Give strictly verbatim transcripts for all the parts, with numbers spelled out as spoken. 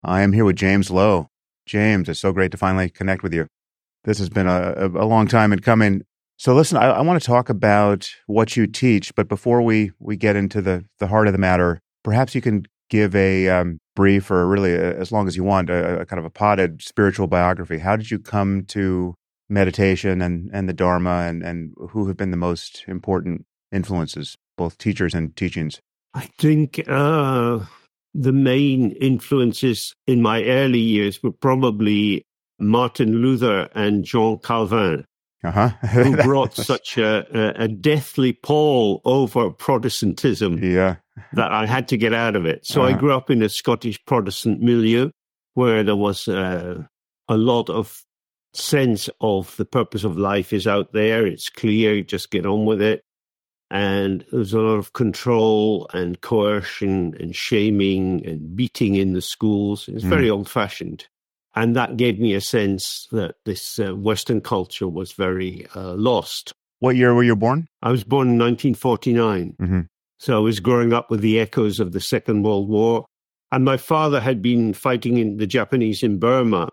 I am here with James Lowe. James, it's so great to finally connect with you. This has been a, a long time in coming. So listen, I, I want to talk about what you teach, but before we, we get into the, the heart of the matter, perhaps you can give a um, brief, or really a, as long as you want, a, a kind of a potted spiritual biography. How did you come to meditation and, and the Dharma, and, and who have been the most important influences, both teachers and teachings? I think uh, the main influences in my early years were probably Martin Luther and Jean Calvin, uh-huh. who brought such a, a, a deathly pall over Protestantism yeah. that I had to get out of it. So uh-huh. I grew up in a Scottish Protestant milieu where there was uh, a lot of sense of the purpose of life is out there. It's clear, just get on with it. And there's a lot of control and coercion and shaming and beating in the schools. It's very mm. old-fashioned. And that gave me a sense that this uh, Western culture was very uh, lost. What year were you born? I was born in nineteen forty-nine. Mm-hmm. So I was growing up with the echoes of the Second World War. And my father had been fighting in the Japanese in Burma.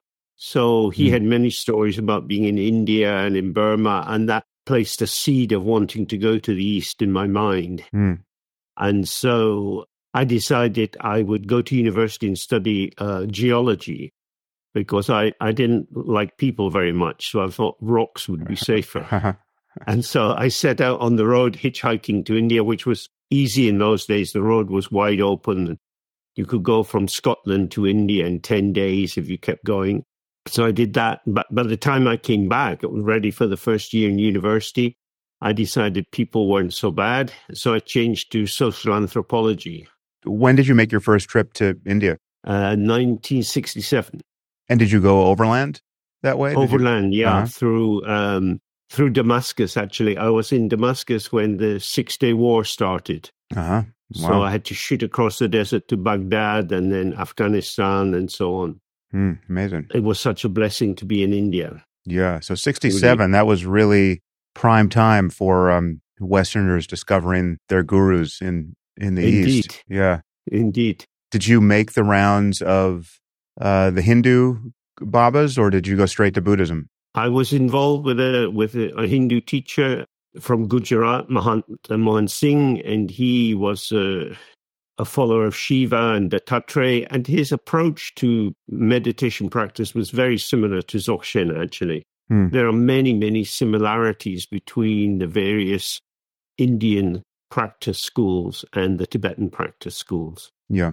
So he mm. had many stories about being in India and in Burma, and that placed a seed of wanting to go to the East in my mind. Mm. And so I decided I would go to university and study uh, geology, because I, I didn't like people very much. So I thought rocks would be safer. And so I set out on the road hitchhiking to India, which was easy in those days. The road was wide open. You could go from Scotland to India in ten days if you kept going. So I did that. But by the time I came back, I was ready for the first year in university. I decided people weren't so bad. So I changed to social anthropology. When did you make your first trip to India? Uh, nineteen sixty-seven. And did you go overland that way? Did overland, you... yeah, uh-huh. through um, through Damascus, actually. I was in Damascus when the Six-Day War started. Uh-huh. Wow. So I had to shoot across the desert to Baghdad and then Afghanistan and so on. Mm, amazing. It was such a blessing to be in India. Yeah. So sixty-seven, that was really prime time for um, Westerners discovering their gurus in, in the Indeed. East. Yeah. Indeed. Did you make the rounds of uh, the Hindu Babas, or did you go straight to Buddhism? I was involved with a with a, a Hindu teacher from Gujarat, Mahant Mohan Singh, and he was uh, a follower of Shiva and Dattatreya, and his approach to meditation practice was very similar to Dzogchen, actually. Hmm. There are many, many similarities between the various Indian practice schools and the Tibetan practice schools. Yeah.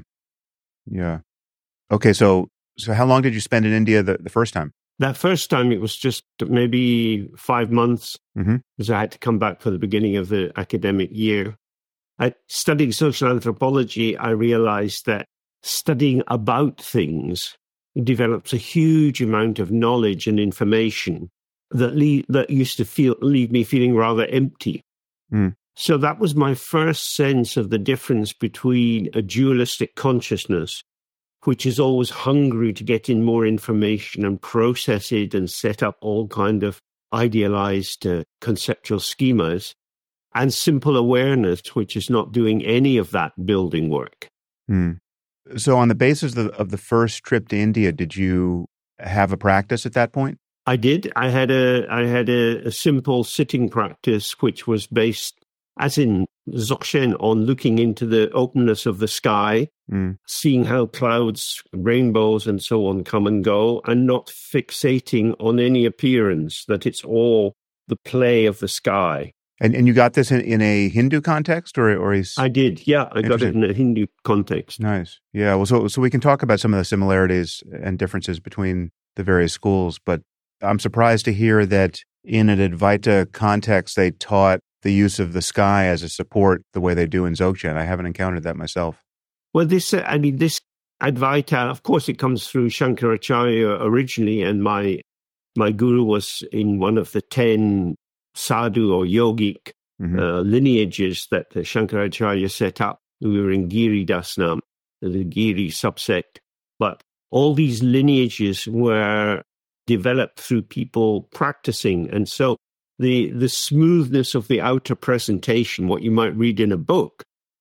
Yeah. Okay, so so how long did you spend in India the, the first time? That first time, it was just maybe five months, mm-hmm. because I had to come back for the beginning of the academic year. I, studying social anthropology, I realized that studying about things develops a huge amount of knowledge and information that le- that used to feel leave me feeling rather empty. Mm. So that was my first sense of the difference between a dualistic consciousness, which is always hungry to get in more information and process it and set up all kind of idealized uh, conceptual schemas, and simple awareness, which is not doing any of that building work. Hmm. So on the basis of the, of the first trip to India, did you have a practice at that point? I did. I had a I had a, a simple sitting practice, which was based, as in Dzogchen, on looking into the openness of the sky, mm. seeing how clouds, rainbows, and so on come and go, and not fixating on any appearance, that it's all the play of the sky. And and you got this in, in a Hindu context, or or is I did, yeah, I got it in a Hindu context. Nice, yeah. Well, so so we can talk about some of the similarities and differences between the various schools, but I'm surprised to hear that in an Advaita context they taught the use of the sky as a support the way they do in Dzogchen. I haven't encountered that myself. Well, this uh, I mean this Advaita, of course, it comes through Shankaracharya originally, and my my guru was in one of the ten sadhu or yogic mm-hmm. uh, lineages that the Shankaracharya set up. We were in Giri Dasnam, the Giri subsect. But all these lineages were developed through people practicing. And so the the smoothness of the outer presentation, what you might read in a book,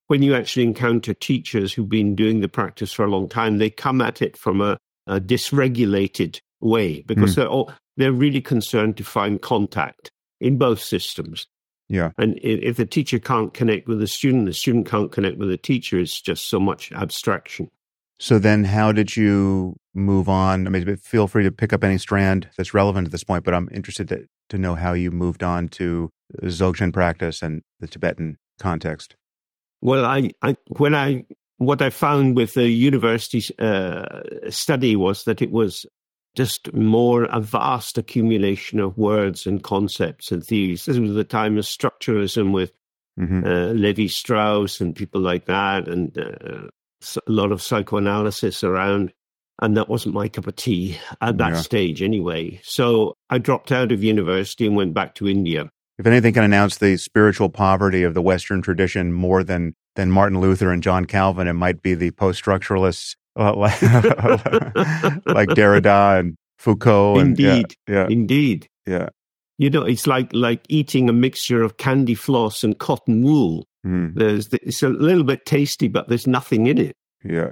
when you actually encounter teachers who've been doing the practice for a long time, they come at it from a, a dysregulated way because mm. they're all, they're really concerned to find contact in both systems. Yeah. And if the teacher can't connect with the student, the student can't connect with the teacher, it's just so much abstraction. So then how did you move on? I mean, feel free to pick up any strand that's relevant at this point, but I'm interested to, to know how you moved on to Dzogchen practice and the Tibetan context. Well, I, I when I what I found with the university uh, study was that it was just more a vast accumulation of words and concepts and theories. This was the time of structuralism with mm-hmm. uh, Levi-Strauss and people like that, and uh, a lot of psychoanalysis around. And that wasn't my cup of tea at that yeah. stage anyway. So I dropped out of university and went back to India. If anything can announce the spiritual poverty of the Western tradition more than, than Martin Luther and John Calvin, it might be the post-structuralists uh, like, like Derrida and Foucault. And, Indeed. Yeah, yeah. Indeed. Yeah. You know, it's like like eating a mixture of candy floss and cotton wool. Mm. There's It's a little bit tasty, but there's nothing in it. Yeah.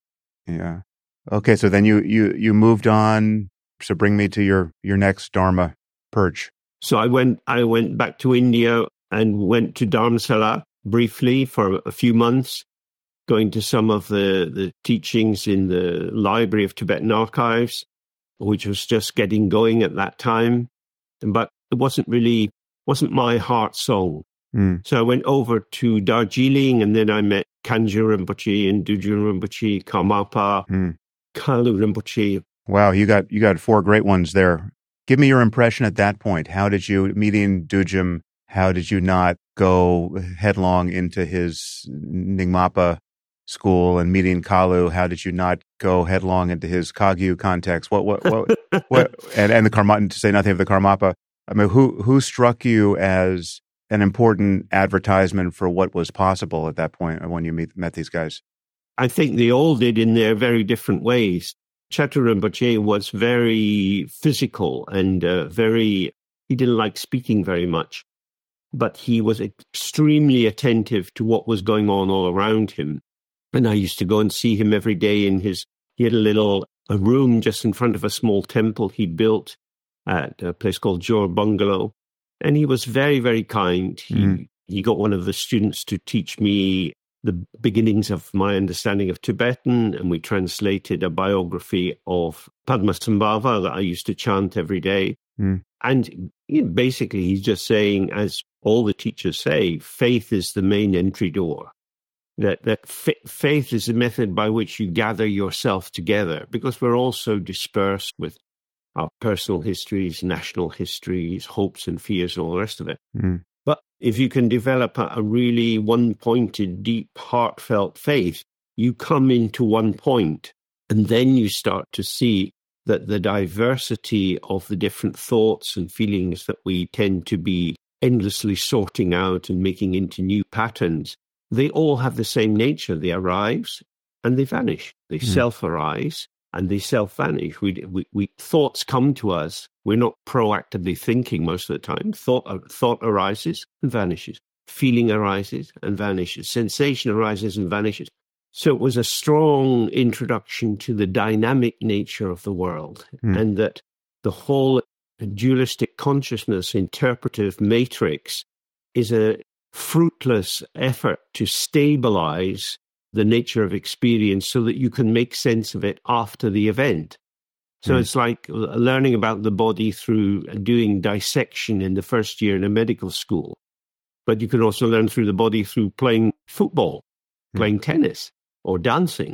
Yeah. Okay, so then you, you, you moved on. So bring me to your, your next Dharma perch. So I went I went back to India and went to Dharamsala briefly for a few months, going to some of the, the teachings in the Library of Tibetan Archives, which was just getting going at that time. But it wasn't really, wasn't my heart song. Mm. So I went over to Darjeeling, and then I met Kangyur Rinpoche and Dudjun Rinpoche, Karmapa, mm. Kalu Rinpoche. Wow, you got you got four great ones there. Give me your impression at that point. How did you, meeting Dudjom, how did you not go headlong into his Nyingmapa school, and meeting Kalu, how did you not go headlong into his Kagyu context? What, what, what, what, and, and the Karmapa, to say nothing of the Karmapa. I mean, who, who struck you as an important advertisement for what was possible at that point when you meet, met these guys? I think they all did in their very different ways. Chatru Rinpoche was very physical and uh, very, he didn't like speaking very much, but he was extremely attentive to what was going on all around him. And I used to go and see him every day in his, he had a little a room just in front of a small temple he built at a place called Jor Bungalow. And he was very, very kind. He, mm. he got one of the students to teach me the beginnings of my understanding of Tibetan, and we translated a biography of Padmasambhava that I used to chant every day. Mm. And you know, basically, he's just saying, as all the teachers say, faith is the main entry door. That that f- faith is the method by which you gather yourself together, because we're all so dispersed with our personal histories, national histories, hopes and fears, and all the rest of it. Mm. But if you can develop a, a really one-pointed, deep, heartfelt faith, you come into one point, and then you start to see that the diversity of the different thoughts and feelings that we tend to be endlessly sorting out and making into new patterns, they all have the same nature. They arise and they vanish. They mm. self-arise and they self-vanish. We, we, we, thoughts come to us. We're not proactively thinking most of the time. Thought, uh, thought arises and vanishes. Feeling arises and vanishes. Sensation arises and vanishes. So it was a strong introduction to the dynamic nature of the world, mm. and that the whole dualistic consciousness interpretive matrix is a fruitless effort to stabilize the nature of experience so that you can make sense of it after the event. So mm. it's like learning about the body through doing dissection in the first year in a medical school. But you can also learn through the body through playing football, mm. playing tennis, or dancing.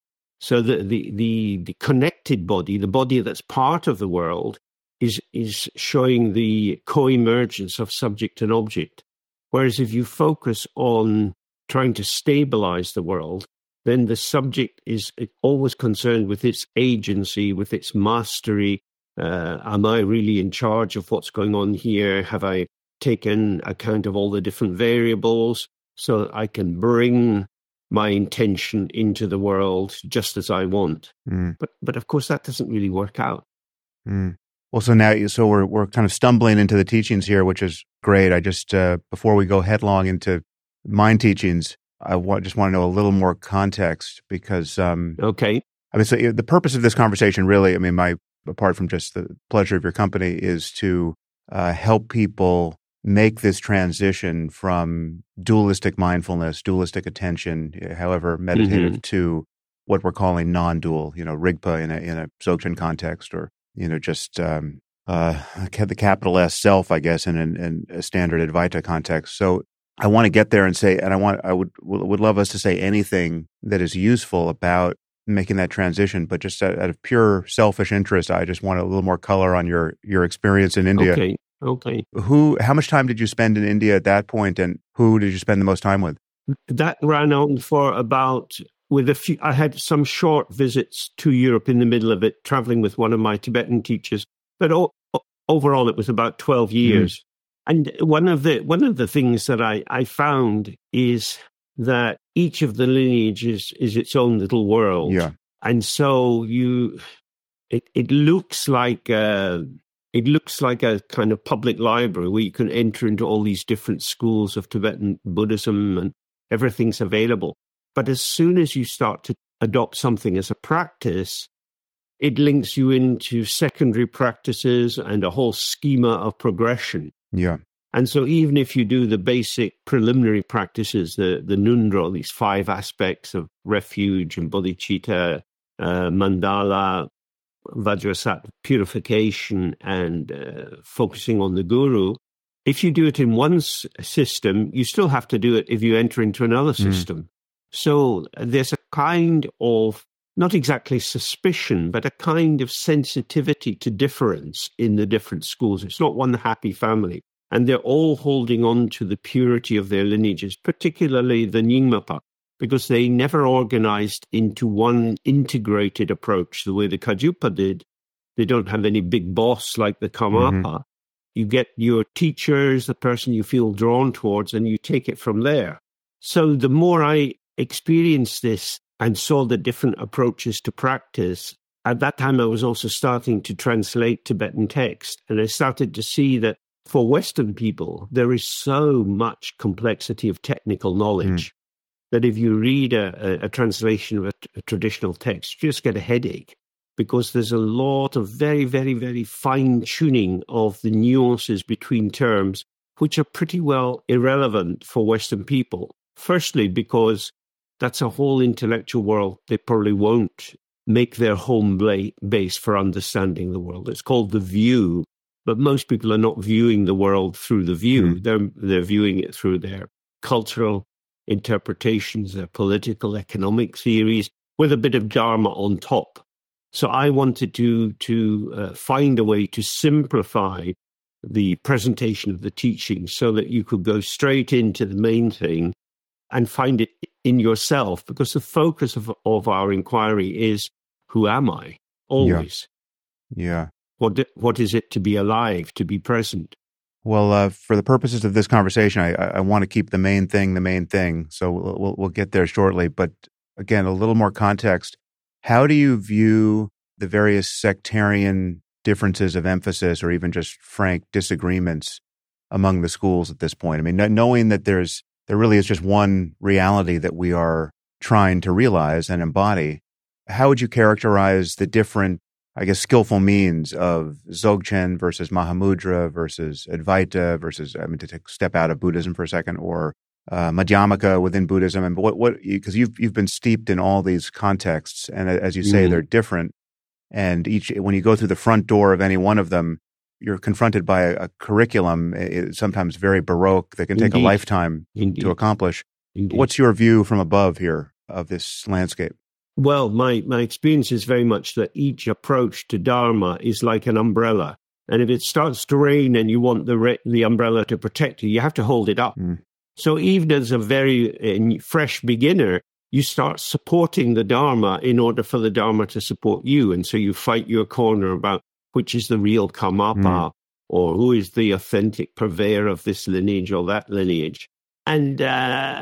So the, the, the, the connected body, the body that's part of the world, is, is showing the co-emergence of subject and object. Whereas if you focus on trying to stabilize the world, then the subject is always concerned with its agency, with its mastery. Uh, am I really in charge of what's going on here? Have I taken account of all the different variables so that I can bring my intention into the world just as I want? Mm. But but of course that doesn't really work out. Mm. Well, so now, so we're we're kind of stumbling into the teachings here, which is great. I just uh, before we go headlong into mind teachings, I want, just want to know a little more context because, um, okay. I mean, so the purpose of this conversation really, I mean, my, apart from just the pleasure of your company, is to uh, help people make this transition from dualistic mindfulness, dualistic attention, however meditative, mm-hmm. to what we're calling non-dual, you know, Rigpa in a, in a Dzogchen context, or, you know, just um, uh, the capital S self, I guess, in, in, in a standard Advaita context. So I want to get there and say, and I want, I would, would love us to say anything that is useful about making that transition, but just out, out of pure selfish interest, I just want a little more color on your, your experience in India. Okay. Okay. Who, how much time did you spend in India at that point, and who did you spend the most time with? That ran on for about, with a few, I had some short visits to Europe in the middle of it, traveling with one of my Tibetan teachers, but o- overall it was about twelve years. Mm. And one of the, one of the things that I, I found is that each of the lineages is its own little world. Yeah. And so you, it, it looks like, uh, It looks like a kind of public library where you can enter into all these different schools of Tibetan Buddhism and everything's available. But as soon as you start to adopt something as a practice, it links you into secondary practices and a whole schema of progression. Yeah. And so even if you do the basic preliminary practices, the, the Nundro, these five aspects of refuge and bodhicitta, uh, mandala, Vajrasattva, purification, and uh, focusing on the guru, if you do it in one s- system, you still have to do it if you enter into another system. Mm. So there's a kind of, not exactly suspicion, but a kind of sensitivity to difference in the different schools. It's not one happy family. And they're all holding on to the purity of their lineages, particularly the Nyingmapa, because they never organized into one integrated approach the way the Kajupa did. They don't have any big boss like the Karmapa. Mm-hmm. You get your teachers, the person you feel drawn towards, and you take it from there. So the more I experienced this and saw the different approaches to practice, at that time I was also starting to translate Tibetan text. And I started to see that for Western people, there is so much complexity of technical knowledge. Mm. That if you read a, a, a translation of a, a traditional text, you just get a headache because there's a lot of very, very, very fine-tuning of the nuances between terms, which are pretty well irrelevant for Western people. Firstly, because that's a whole intellectual world they probably won't make their home base for understanding the world. It's called the view, but most people are not viewing the world through the view. Mm. They're, they're viewing it through their cultural interpretations, their political, economic theories, with a bit of Dharma on top. So I wanted to, to uh, find a way to simplify the presentation of the teaching so that you could go straight into the main thing and find it in yourself, because the focus of, of our inquiry is, who am I? Always. Yeah. yeah. What, what is it to be alive, to be present? Well, uh, for the purposes of this conversation, I, I want to keep the main thing the main thing. So we'll, we'll, we'll get there shortly. But again, a little more context. How do you view the various sectarian differences of emphasis or even just frank disagreements among the schools at this point? I mean, knowing that there's there really is just one reality that we are trying to realize and embody, how would you characterize the different, I guess, skillful means of Dzogchen versus Mahamudra versus Advaita versus, I mean, to take, step out of Buddhism for a second, or uh, Madhyamaka within Buddhism, and what what because you've you've been steeped in all these contexts, and as you say, mm-hmm. they're different, and each when you go through the front door of any one of them, you're confronted by a, a curriculum, it, sometimes very baroque, that can take Indeed. a lifetime Indeed. to accomplish. Indeed. What's your view from above here of this landscape? Well, my, my experience is very much that each approach to Dharma is like an umbrella. And if it starts to rain and you want the re- the umbrella to protect you, you have to hold it up. Mm. So even as a very uh, fresh beginner, you start supporting the Dharma in order for the Dharma to support you. And so you fight your corner about which is the real Karmapa, mm. or who is the authentic purveyor of this lineage or that lineage. And uh,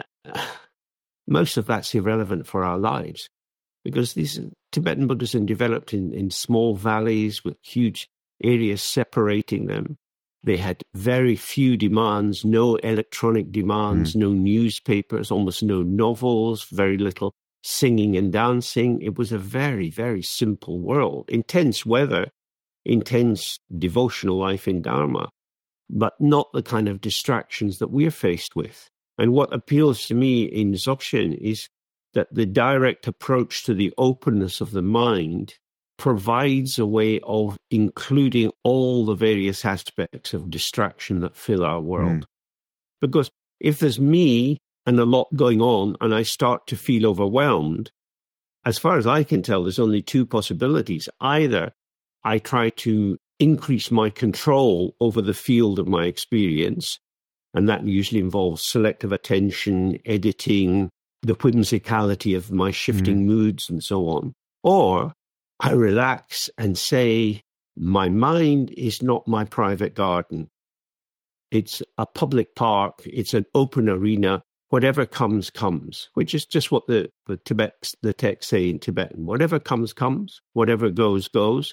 most of that's irrelevant for our lives. Because these Tibetan Buddhism developed in, in small valleys with huge areas separating them. They had very few demands, no electronic demands, mm. no newspapers, almost no novels, very little singing and dancing. It was a very, very simple world. Intense weather, intense devotional life in Dharma, but not the kind of distractions that we're faced with. And what appeals to me in Dzogchen is that the direct approach to the openness of the mind provides a way of including all the various aspects of distraction that fill our world. Mm. Because if there's me and a lot going on and I start to feel overwhelmed, as far as I can tell, there's only two possibilities. Either I try to increase my control over the field of my experience, and that usually involves selective attention, editing, the whimsicality of my shifting mm. moods and so on. Or I relax and say, my mind is not my private garden. It's a public park. It's an open arena. Whatever comes, comes, which is just what the, the Tibet, the texts say in Tibetan. Whatever comes, comes. Whatever goes, goes.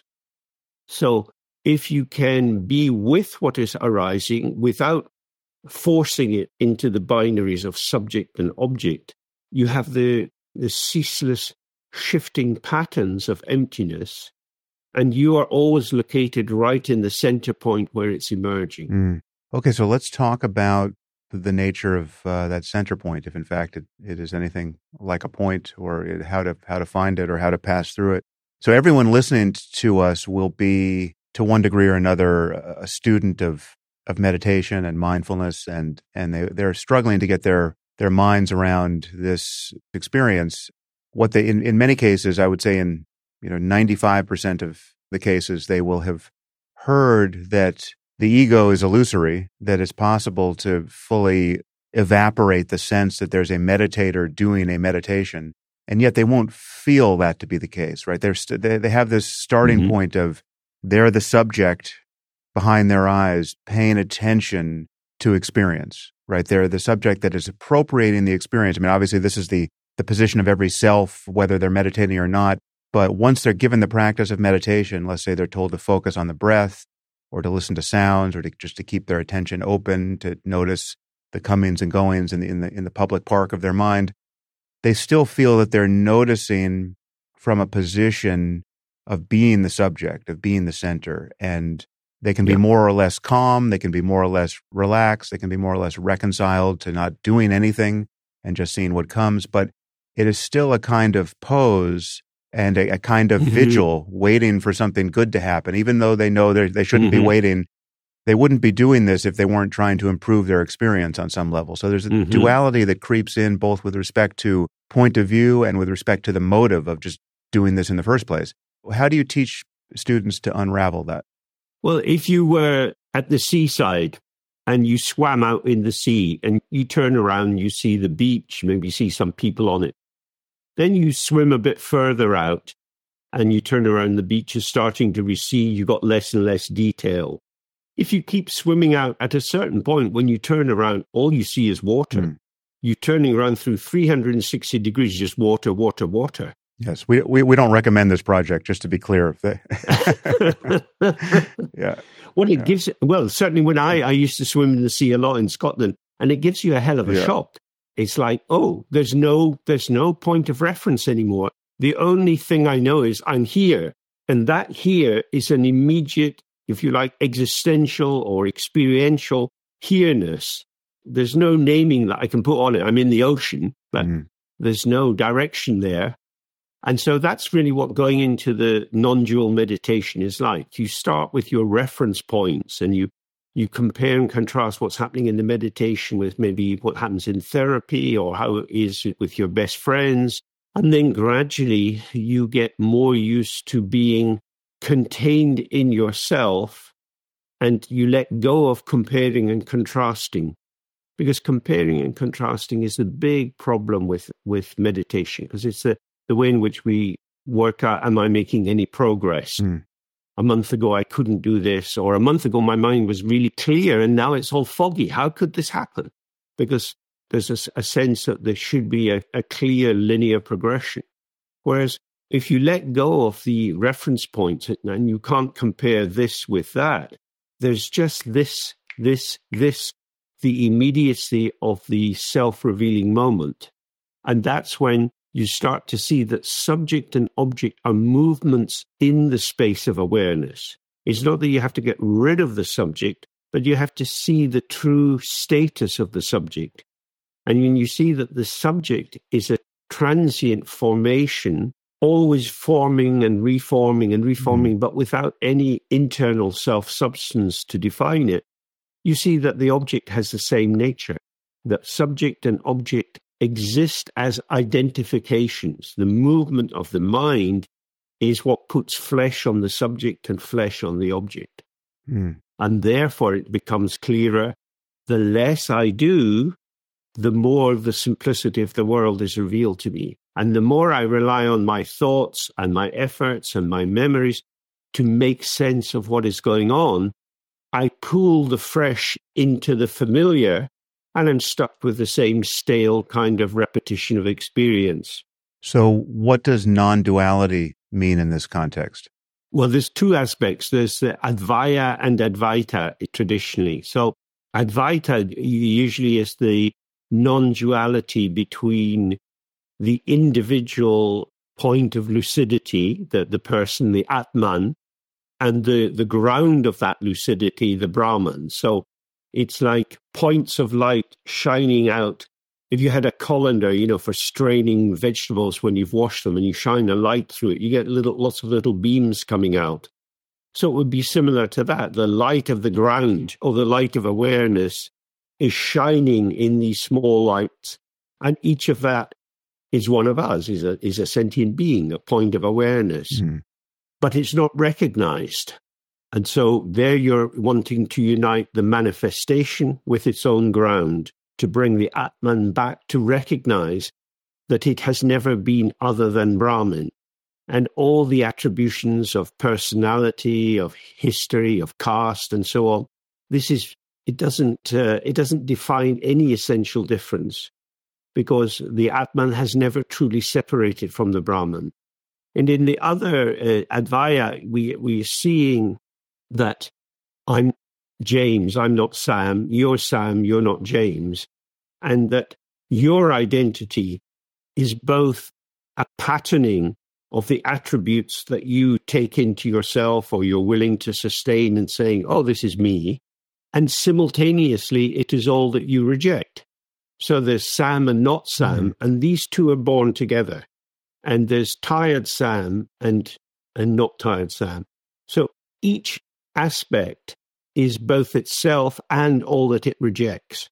So if you can be with what is arising without forcing it into the binaries of subject and object, you have the, the ceaseless shifting patterns of emptiness, and you are always located right in the center point where it's emerging. Mm. Okay, so let's talk about the nature of uh, that center point, if in fact it, it is anything like a point, or it, how to how to find it or how to pass through it. So everyone listening to us will be, to one degree or another, a student of of meditation and mindfulness, and and they they're struggling to get their their minds around this experience. What they, in, in many cases, I would say in, you know, ninety-five percent of the cases, they will have heard that the ego is illusory, that it's possible to fully evaporate the sense that there's a meditator doing a meditation, and yet they won't feel that to be the case, right? They're st- they, they have this starting mm-hmm. point of they're the subject behind their eyes paying attention to experience, right? They're the subject that is appropriating the experience. I mean, obviously, this is the the position of every self, whether they're meditating or not. But once they're given the practice of meditation, let's say they're told to focus on the breath or to listen to sounds or to just to keep their attention open, to notice the comings and goings in the, in the, in the public park of their mind, they still feel that they're noticing from a position of being the subject, of being the center. And they can be yeah. more or less calm. They can be more or less relaxed. They can be more or less reconciled to not doing anything and just seeing what comes. But it is still a kind of pose and a, a kind of mm-hmm. vigil waiting for something good to happen. Even though they know they shouldn't mm-hmm. be waiting, they wouldn't be doing this if they weren't trying to improve their experience on some level. So there's a mm-hmm. duality that creeps in both with respect to point of view and with respect to the motive of just doing this in the first place. How do you teach students to unravel that? Well, if you were at the seaside and you swam out in the sea and you turn around, you see the beach, maybe see some people on it. Then you swim a bit further out and you turn around, the beach is starting to recede, you've got less and less detail. If you keep swimming out, at a certain point, when you turn around, all you see is water. Mm. You're turning around through three hundred sixty degrees, just water, water, water. Yes, we, we we don't recommend this project, just to be clear. yeah. Well, it yeah. gives, well, certainly when I, I used to swim in the sea a lot in Scotland, and it gives you a hell of a yeah. shock. It's like, oh, there's no there's no point of reference anymore. The only thing I know is I'm here. And that here is an immediate, if you like, existential or experiential here-ness. There's no naming that I can put on it. I'm in the ocean, but mm. there's no direction there. And so that's really what going into the non-dual meditation is like. You start with your reference points and you you compare and contrast what's happening in the meditation with maybe what happens in therapy or how it is with your best friends. And then gradually you get more used to being contained in yourself and you let go of comparing and contrasting. Because comparing and contrasting is the big problem with, with meditation, because it's the, the way in which we work out, am I making any progress? Mm. A month ago, I couldn't do this, or a month ago, my mind was really clear, and now it's all foggy. How could this happen? Because there's a, a sense that there should be a, a clear linear progression. Whereas if you let go of the reference points and you can't compare this with that, there's just this, this, this, the immediacy of the self-revealing moment. And that's when you start to see that subject and object are movements in the space of awareness. It's not that you have to get rid of the subject, but you have to see the true status of the subject. And when you see that the subject is a transient formation, always forming and reforming and reforming, mm. but without any internal self-substance to define it, you see that the object has the same nature, that subject and object exist as identifications. The movement of the mind is what puts flesh on the subject and flesh on the object. Mm. And therefore it becomes clearer, the less I do, the more the simplicity of the world is revealed to me. And the more I rely on my thoughts and my efforts and my memories to make sense of what is going on, I pull the fresh into the familiar, and I'm stuck with the same stale kind of repetition of experience. So what does non-duality mean in this context? Well, there's two aspects. There's the Advaya and Advaita traditionally. So Advaita usually is the non-duality between the individual point of lucidity, the, the person, the Atman, and the, the ground of that lucidity, the Brahman. So it's like points of light shining out. If you had a colander, you know, for straining vegetables when you've washed them and you shine a light through it, you get little, lots of little beams coming out. So it would be similar to that. The light of the ground or the light of awareness is shining in these small lights. And each of that is one of us, is a, is a sentient being, a point of awareness. Mm. But it's not recognized. And so there you're wanting to unite the manifestation with its own ground, to bring the Atman back to recognize that it has never been other than Brahman. And all the attributions of personality, of history, of caste, and so on, this is, it doesn't, uh, it doesn't define any essential difference, because the Atman has never truly separated from the Brahman. And in the other uh, Advaya, we, we're seeing that I'm James, I'm not Sam, you're Sam, you're not James, and that your identity is both a patterning of the attributes that you take into yourself or you're willing to sustain and saying, oh, this is me, and simultaneously it is all that you reject. So there's Sam and not Sam, mm-hmm. and these two are born together. And there's tired Sam and and not tired Sam. So each aspect is both itself and all that it rejects.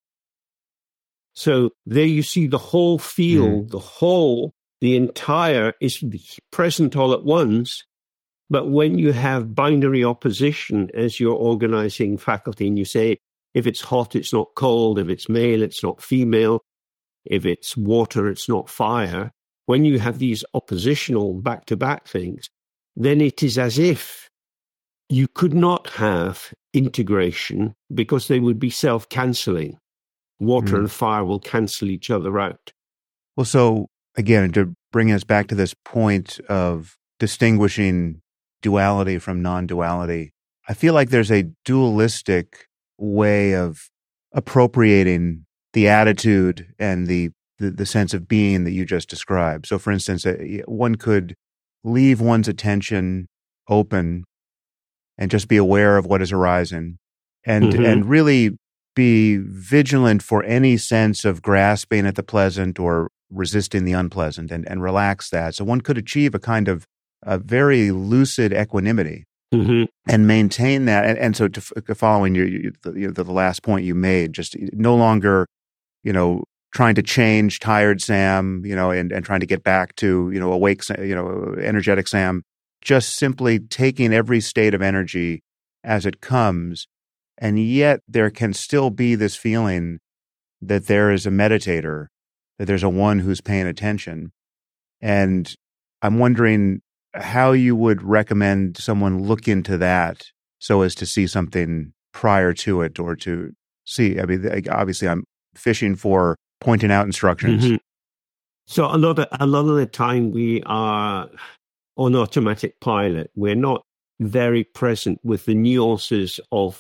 So there you see the whole field, mm. the whole, the entire is present all at once. But when you have binary opposition as your organizing faculty, and you say, if it's hot, it's not cold. If it's male, it's not female. If it's water, it's not fire. When you have these oppositional back-to-back things, then it is as if you could not have integration because they would be self-canceling. Water mm. and fire will cancel each other out. Well, so again, to bring us back to this point of distinguishing duality from non-duality, I feel like there's a dualistic way of appropriating the attitude and the, the, the sense of being that you just described. So, for instance, one could leave one's attention open and just be aware of what is arising, and mm-hmm. and really be vigilant for any sense of grasping at the pleasant or resisting the unpleasant, and, and relax that. So one could achieve a kind of a very lucid equanimity mm-hmm. and maintain that. And, and so to, following your, your, the, the last point you made, just no longer, you know, trying to change tired Sam, you know, and, and trying to get back to, you know, awake, you know, energetic Sam, just simply taking every state of energy as it comes. And yet there can still be this feeling that there is a meditator, that there's a one who's paying attention. And I'm wondering how you would recommend someone look into that so as to see something prior to it, or to see, I mean, obviously I'm fishing for pointing out instructions. Mm-hmm. So a lot of, a lot of the time we are on automatic pilot. We're not very present with the nuances of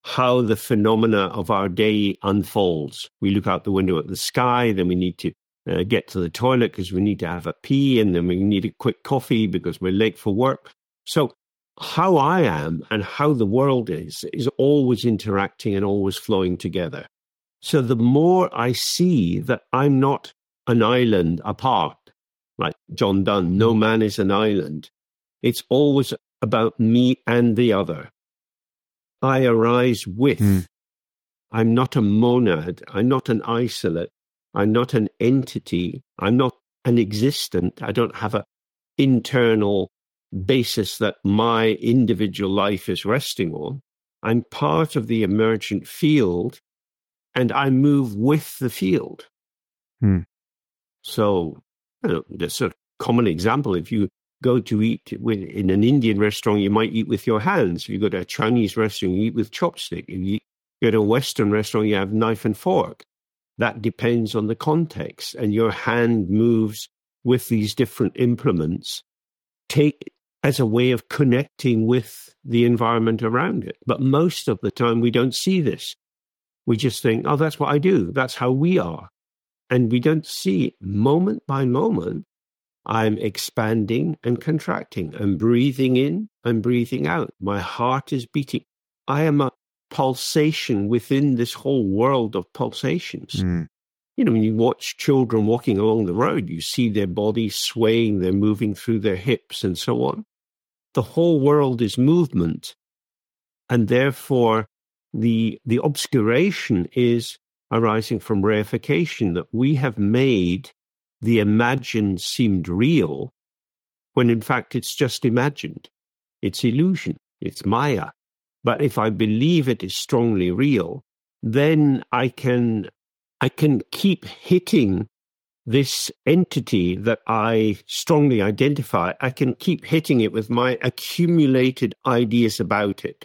how the phenomena of our day unfolds. We look out the window at the sky, then we need to uh, get to the toilet because we need to have a pee, and then we need a quick coffee because we're late for work. So how I am and how the world is, is always interacting and always flowing together. So the more I see that I'm not an island apart, like John Donne, no man is an island. It's always about me and the other. I arise with. Mm. I'm not a monad. I'm not an isolate. I'm not an entity. I'm not an existent. I don't have an internal basis that my individual life is resting on. I'm part of the emergent field, and I move with the field. Hmm. So, you know, that's a common example. If you go to eat with, in an Indian restaurant, you might eat with your hands. If you go to a Chinese restaurant, you eat with chopstick. If you go to a Western restaurant, you have knife and fork. That depends on the context, and your hand moves with these different implements, take as a way of connecting with the environment around it. But most of the time, we don't see this. We just think, oh, that's what I do. That's how we are. And we don't see moment by moment, I'm expanding and contracting. I'm breathing in, I'm breathing out. My heart is beating. I am a pulsation within this whole world of pulsations. Mm. You know, when you watch children walking along the road, you see their bodies swaying, they're moving through their hips and so on. The whole world is movement. And therefore, the the obscuration is arising from reification, that we have made the imagined seemed real, when in fact it's just imagined. It's illusion. It's Maya. But if I believe it is strongly real, then I can I can keep hitting this entity that I strongly identify. I can keep hitting it with my accumulated ideas about it.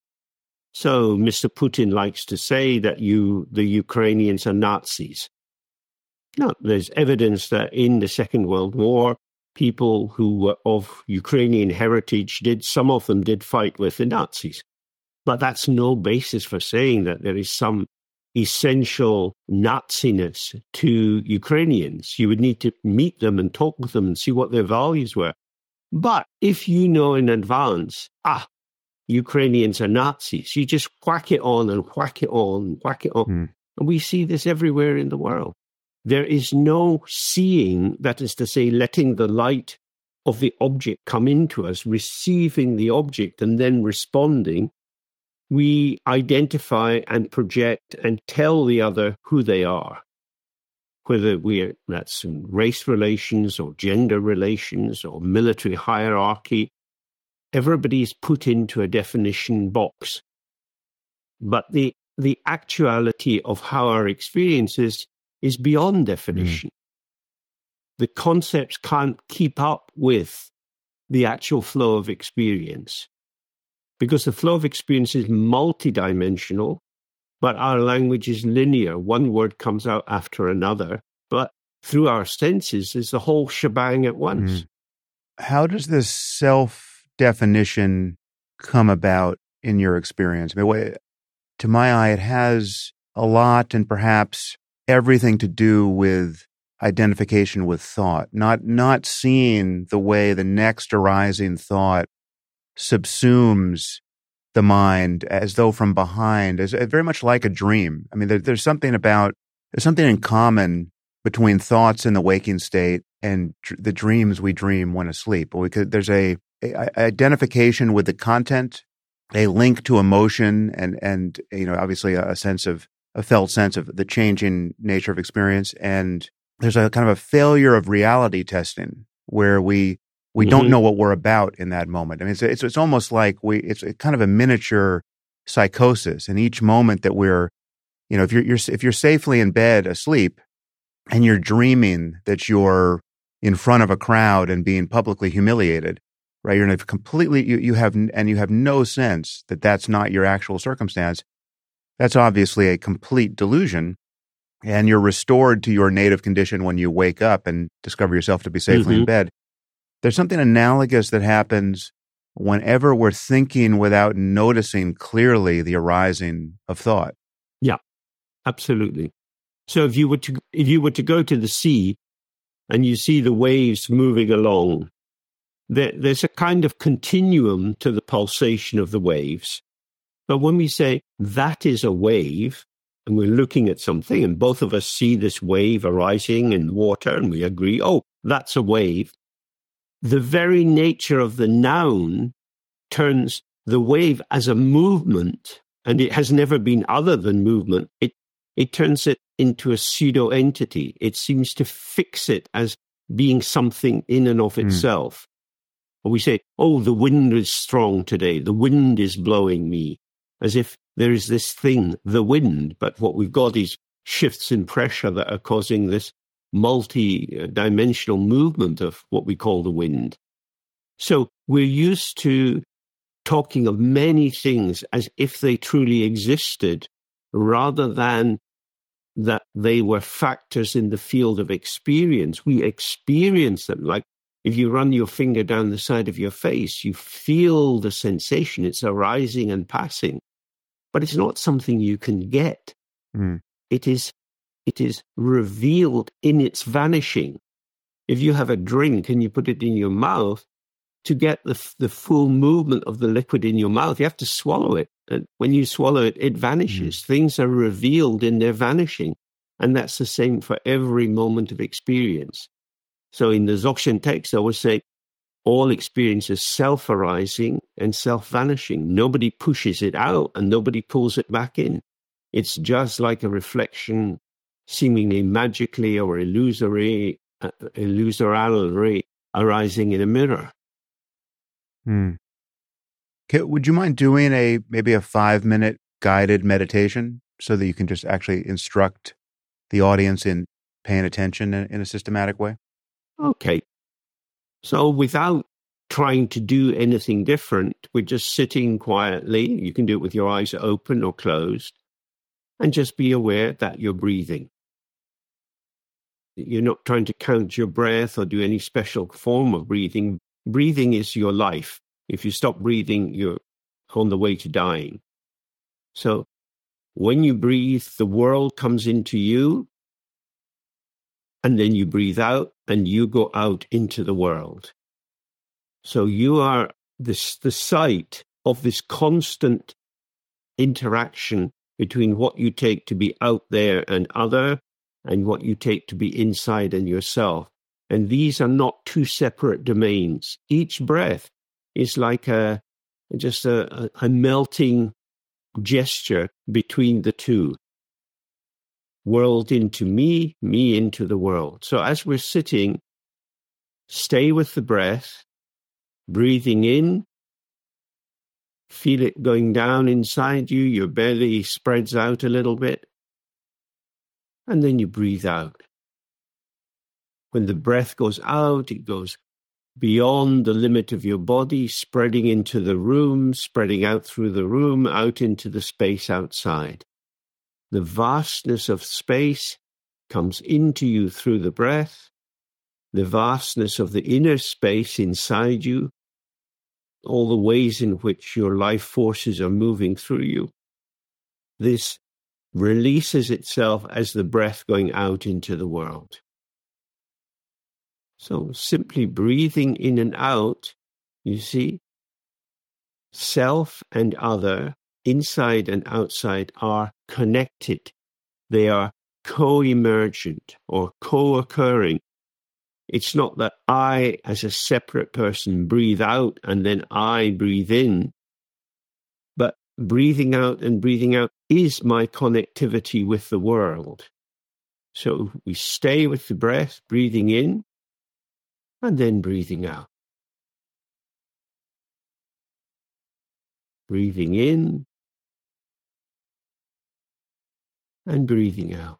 So Mister Putin likes to say that you, the Ukrainians are Nazis. No, there's evidence that in the Second World War, people who were of Ukrainian heritage did, some of them did fight with the Nazis. But that's no basis for saying that there is some essential Naziness to Ukrainians. You would need to meet them and talk with them and see what their values were. But if you know in advance, ah, Ukrainians are Nazis, you just whack it on and whack it on and whack it on. Mm. And we see this everywhere in the world. There is no seeing, that is to say, letting the light of the object come into us, receiving the object and then responding. We identify and project and tell the other who they are, whether we're, that's in race relations or gender relations or military hierarchy. Everybody's put into a definition box. But the the actuality of how our experience is, is beyond definition. Mm. The concepts can't keep up with the actual flow of experience, because the flow of experience is multidimensional, but our language is linear. One word comes out after another, but through our senses is the whole shebang at once. Mm. How does this self-definition come about in your experience? I mean, to my eye, it has a lot and perhaps everything to do with identification with thought, not not seeing the way the next arising thought subsumes the mind as though from behind, as very much like a dream. I mean, there, there's something about, there's something in common between thoughts in the waking state and dr- the dreams we dream when asleep. We could, there's a, a identification with the content, a link to emotion, and, and you know, obviously a, a sense of, a felt sense of the changing nature of experience. And there's a kind of a failure of reality testing where we We mm-hmm. don't know what we're about in that moment. I mean, it's it's, it's almost like we it's kind of a miniature psychosis. And each moment that we're, you know, if you're, you're if you're safely in bed asleep and you're dreaming that you're in front of a crowd and being publicly humiliated, right? You're in a completely you you have and you have no sense that that's not your actual circumstance. That's obviously a complete delusion. And you're restored to your native condition when you wake up and discover yourself to be safely mm-hmm. in bed. There's something analogous that happens whenever we're thinking without noticing clearly the arising of thought. Yeah, absolutely. So if you were to if you were to go to the sea and you see the waves moving along, there, there's a kind of continuum to the pulsation of the waves. But when we say that is a wave, and we're looking at something, and both of us see this wave arising in water, and we agree, oh, that's a wave, the very nature of the noun turns the wave as a movement, and it has never been other than movement. It it turns it into a pseudo-entity. It seems to fix it as being something in and of itself. Mm. Or we say, oh, the wind is strong today. The wind is blowing me, as if there is this thing, the wind. But what we've got is shifts in pressure that are causing this multi-dimensional movement of what we call the wind. So we're used to talking of many things as if they truly existed, rather than that they were factors in the field of experience. We experience them. Like if you run your finger down the side of your face, you feel the sensation. It's arising and passing. But it's not something you can get. Mm. It is, it is revealed in its vanishing. If you have a drink and you put it in your mouth, to get the the full movement of the liquid in your mouth, you have to swallow it. And when you swallow it, it vanishes. Mm. Things are revealed in their vanishing. And that's the same for every moment of experience. So in the Dzogchen text, I would say, all experience is self-arising and self-vanishing. Nobody pushes it out and nobody pulls it back in. It's just like a reflection, seemingly magically or illusory, uh, illusorally arising in a mirror. Hmm. Okay, would you mind doing a maybe a five-minute guided meditation so that you can just actually instruct the audience in paying attention in, in a systematic way? Okay. So without trying to do anything different, we're just sitting quietly. You can do it with your eyes open or closed, and just be aware that you're breathing. You're not trying to count your breath or do any special form of breathing. Breathing is your life. If you stop breathing, you're on the way to dying. So when you breathe, the world comes into you, and then you breathe out and you go out into the world. So you are this, the site of this constant interaction between what you take to be out there and other and what you take to be inside and yourself. And these are not two separate domains. Each breath is like a just a, a, a melting gesture between the two. World into me, me into the world. So as we're sitting, stay with the breath, breathing in, feel it going down inside you, your belly spreads out a little bit, and then you breathe out. When the breath goes out, it goes beyond the limit of your body, spreading into the room, spreading out through the room, out into the space outside. The vastness of space comes into you through the breath, the vastness of the inner space inside you, all the ways in which your life forces are moving through you. This releases itself as the breath going out into the world. So simply breathing in and out, you see, self and other, inside and outside, are connected. They are co-emergent or co-occurring. It's not that I, as a separate person, breathe out and then I breathe in. But breathing out and breathing out is my connectivity with the world. So we stay with the breath, breathing in, and then breathing out. Breathing in and breathing out.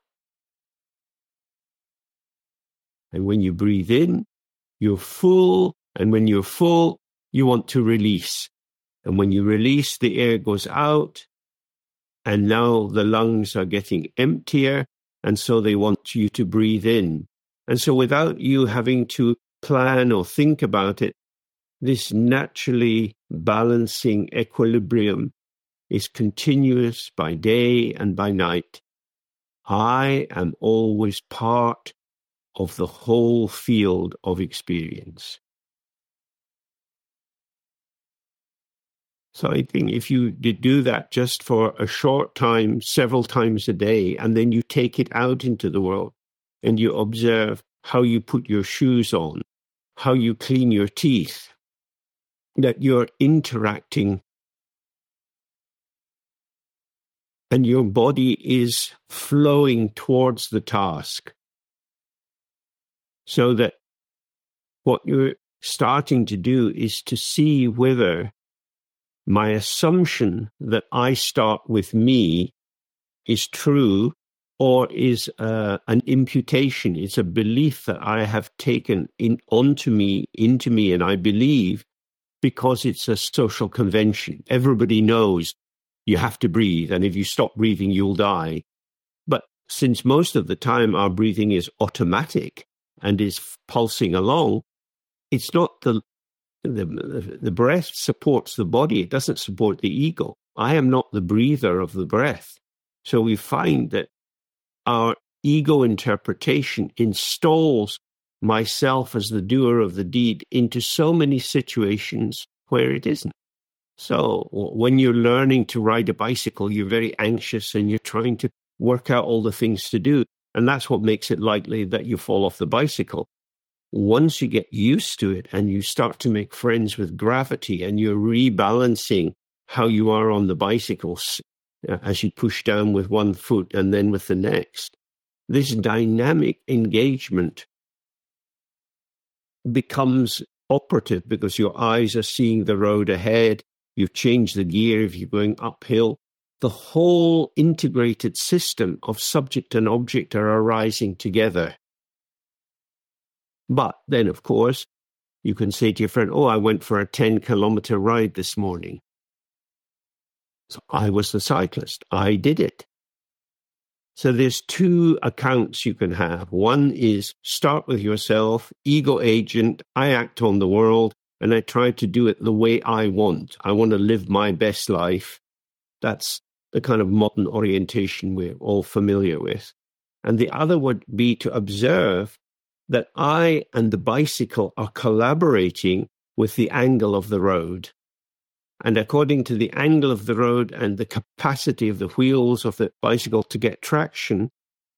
And when you breathe in, you're full. And when you're full, you want to release. And when you release, the air goes out. And now the lungs are getting emptier. And so they want you to breathe in. And so without you having to plan or think about it, this naturally balancing equilibrium is continuous by day and by night. I am always part of the whole field of experience. So I think if you did do that just for a short time, several times a day, and then you take it out into the world and you observe how you put your shoes on, how you clean your teeth, that you're interacting and your body is flowing towards the task. So that what you're starting to do is to see whether my assumption that I start with me is true or is uh, an imputation. It's a belief that I have taken in onto me, into me, and I believe because it's a social convention. Everybody knows you have to breathe, and if you stop breathing, you'll die. But since most of the time our breathing is automatic and is pulsing along, it's not the The, the breath supports the body. It doesn't support the ego. I am not the breather of the breath. So we find that our ego interpretation installs myself as the doer of the deed into so many situations where it isn't. So when you're learning to ride a bicycle, you're very anxious and you're trying to work out all the things to do. And that's what makes it likely that you fall off the bicycle. Once you get used to it and you start to make friends with gravity and you're rebalancing how you are on the bicycles as you push down with one foot and then with the next, this dynamic engagement becomes operative because your eyes are seeing the road ahead. You've changed the gear if you're going uphill. The whole integrated system of subject and object are arising together. But then, of course, you can say to your friend, oh, I went for a ten-kilometer ride this morning. So I was the cyclist. I did it. So there's two accounts you can have. One is start with yourself, ego agent, I act on the world, and I try to do it the way I want. I want to live my best life. That's the kind of modern orientation we're all familiar with. And the other would be to observe that I and the bicycle are collaborating with the angle of the road. And according to the angle of the road and the capacity of the wheels of the bicycle to get traction,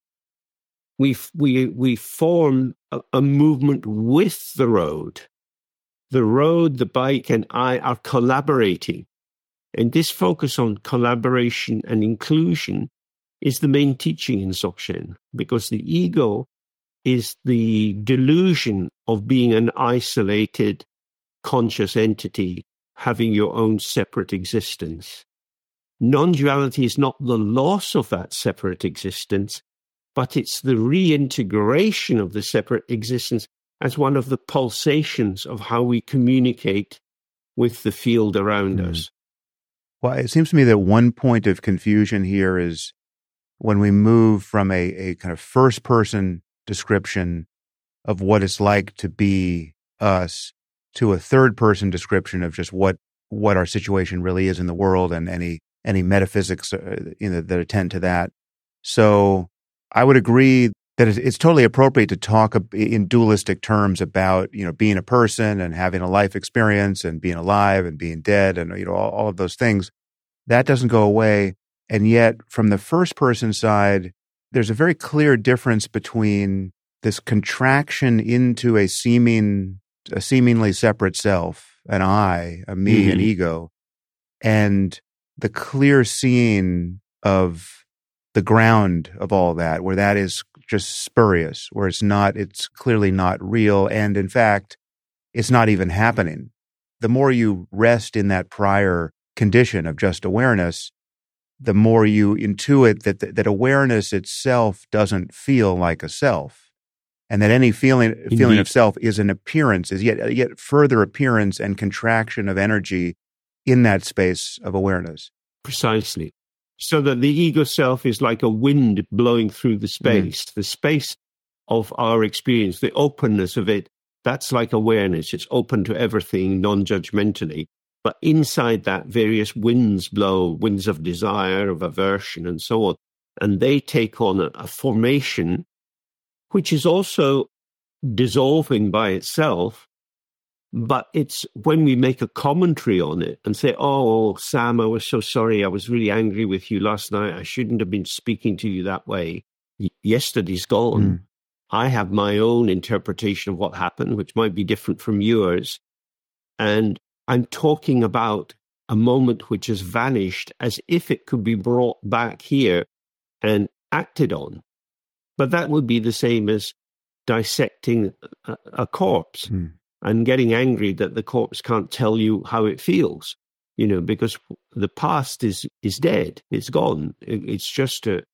we we we form a, a movement with the road. The road, the bike, and I are collaborating. And this focus on collaboration and inclusion is the main teaching in Dzogchen, because the ego is the delusion of being an isolated conscious entity, having your own separate existence. Non-duality is not the loss of that separate existence, but it's the reintegration of the separate existence as one of the pulsations of how we communicate with the field around mm. us. Well, it seems to me that one point of confusion here is when we move from a, a kind of first-person description of what it's like to be us to a third-person description of just what what our situation really is in the world and any any metaphysics uh, you know, that attend to that. So I would agree that it's, it's totally appropriate to talk in dualistic terms about you know being a person and having a life experience and being alive and being dead and you know all, all of those things. That doesn't go away, and yet from the first-person side, there's a very clear difference between this contraction into a seeming, a seemingly separate self, an I, a me, mm-hmm. an ego, and the clear seeing of the ground of all that, where that is just spurious, where it's not, it's clearly not real, and in fact, it's not even happening. The more you rest in that prior condition of just awareness, the more you intuit that that awareness itself doesn't feel like a self, and that any feeling Indeed. feeling of self is an appearance, is yet yet further appearance and contraction of energy in that space of awareness. Precisely. So that the ego self is like a wind blowing through the space, mm. the space of our experience, the openness of it That's like awareness. It's open to everything non-judgmentally. But inside that, various winds blow, winds of desire, of aversion, and so on. And they take on a, a formation which is also dissolving by itself. But it's when we make a commentary on it and say, oh, Sam, I was so sorry. I was really angry with you last night. I shouldn't have been speaking to you that way. Y- yesterday's gone. Mm. I have my own interpretation of what happened, which might be different from yours. And I'm talking about a moment which has vanished as if it could be brought back here and acted on. But that would be the same as dissecting a, a corpse mm. and getting angry that the corpse can't tell you how it feels, you know, because the past is, is dead. It's gone. It, it's just a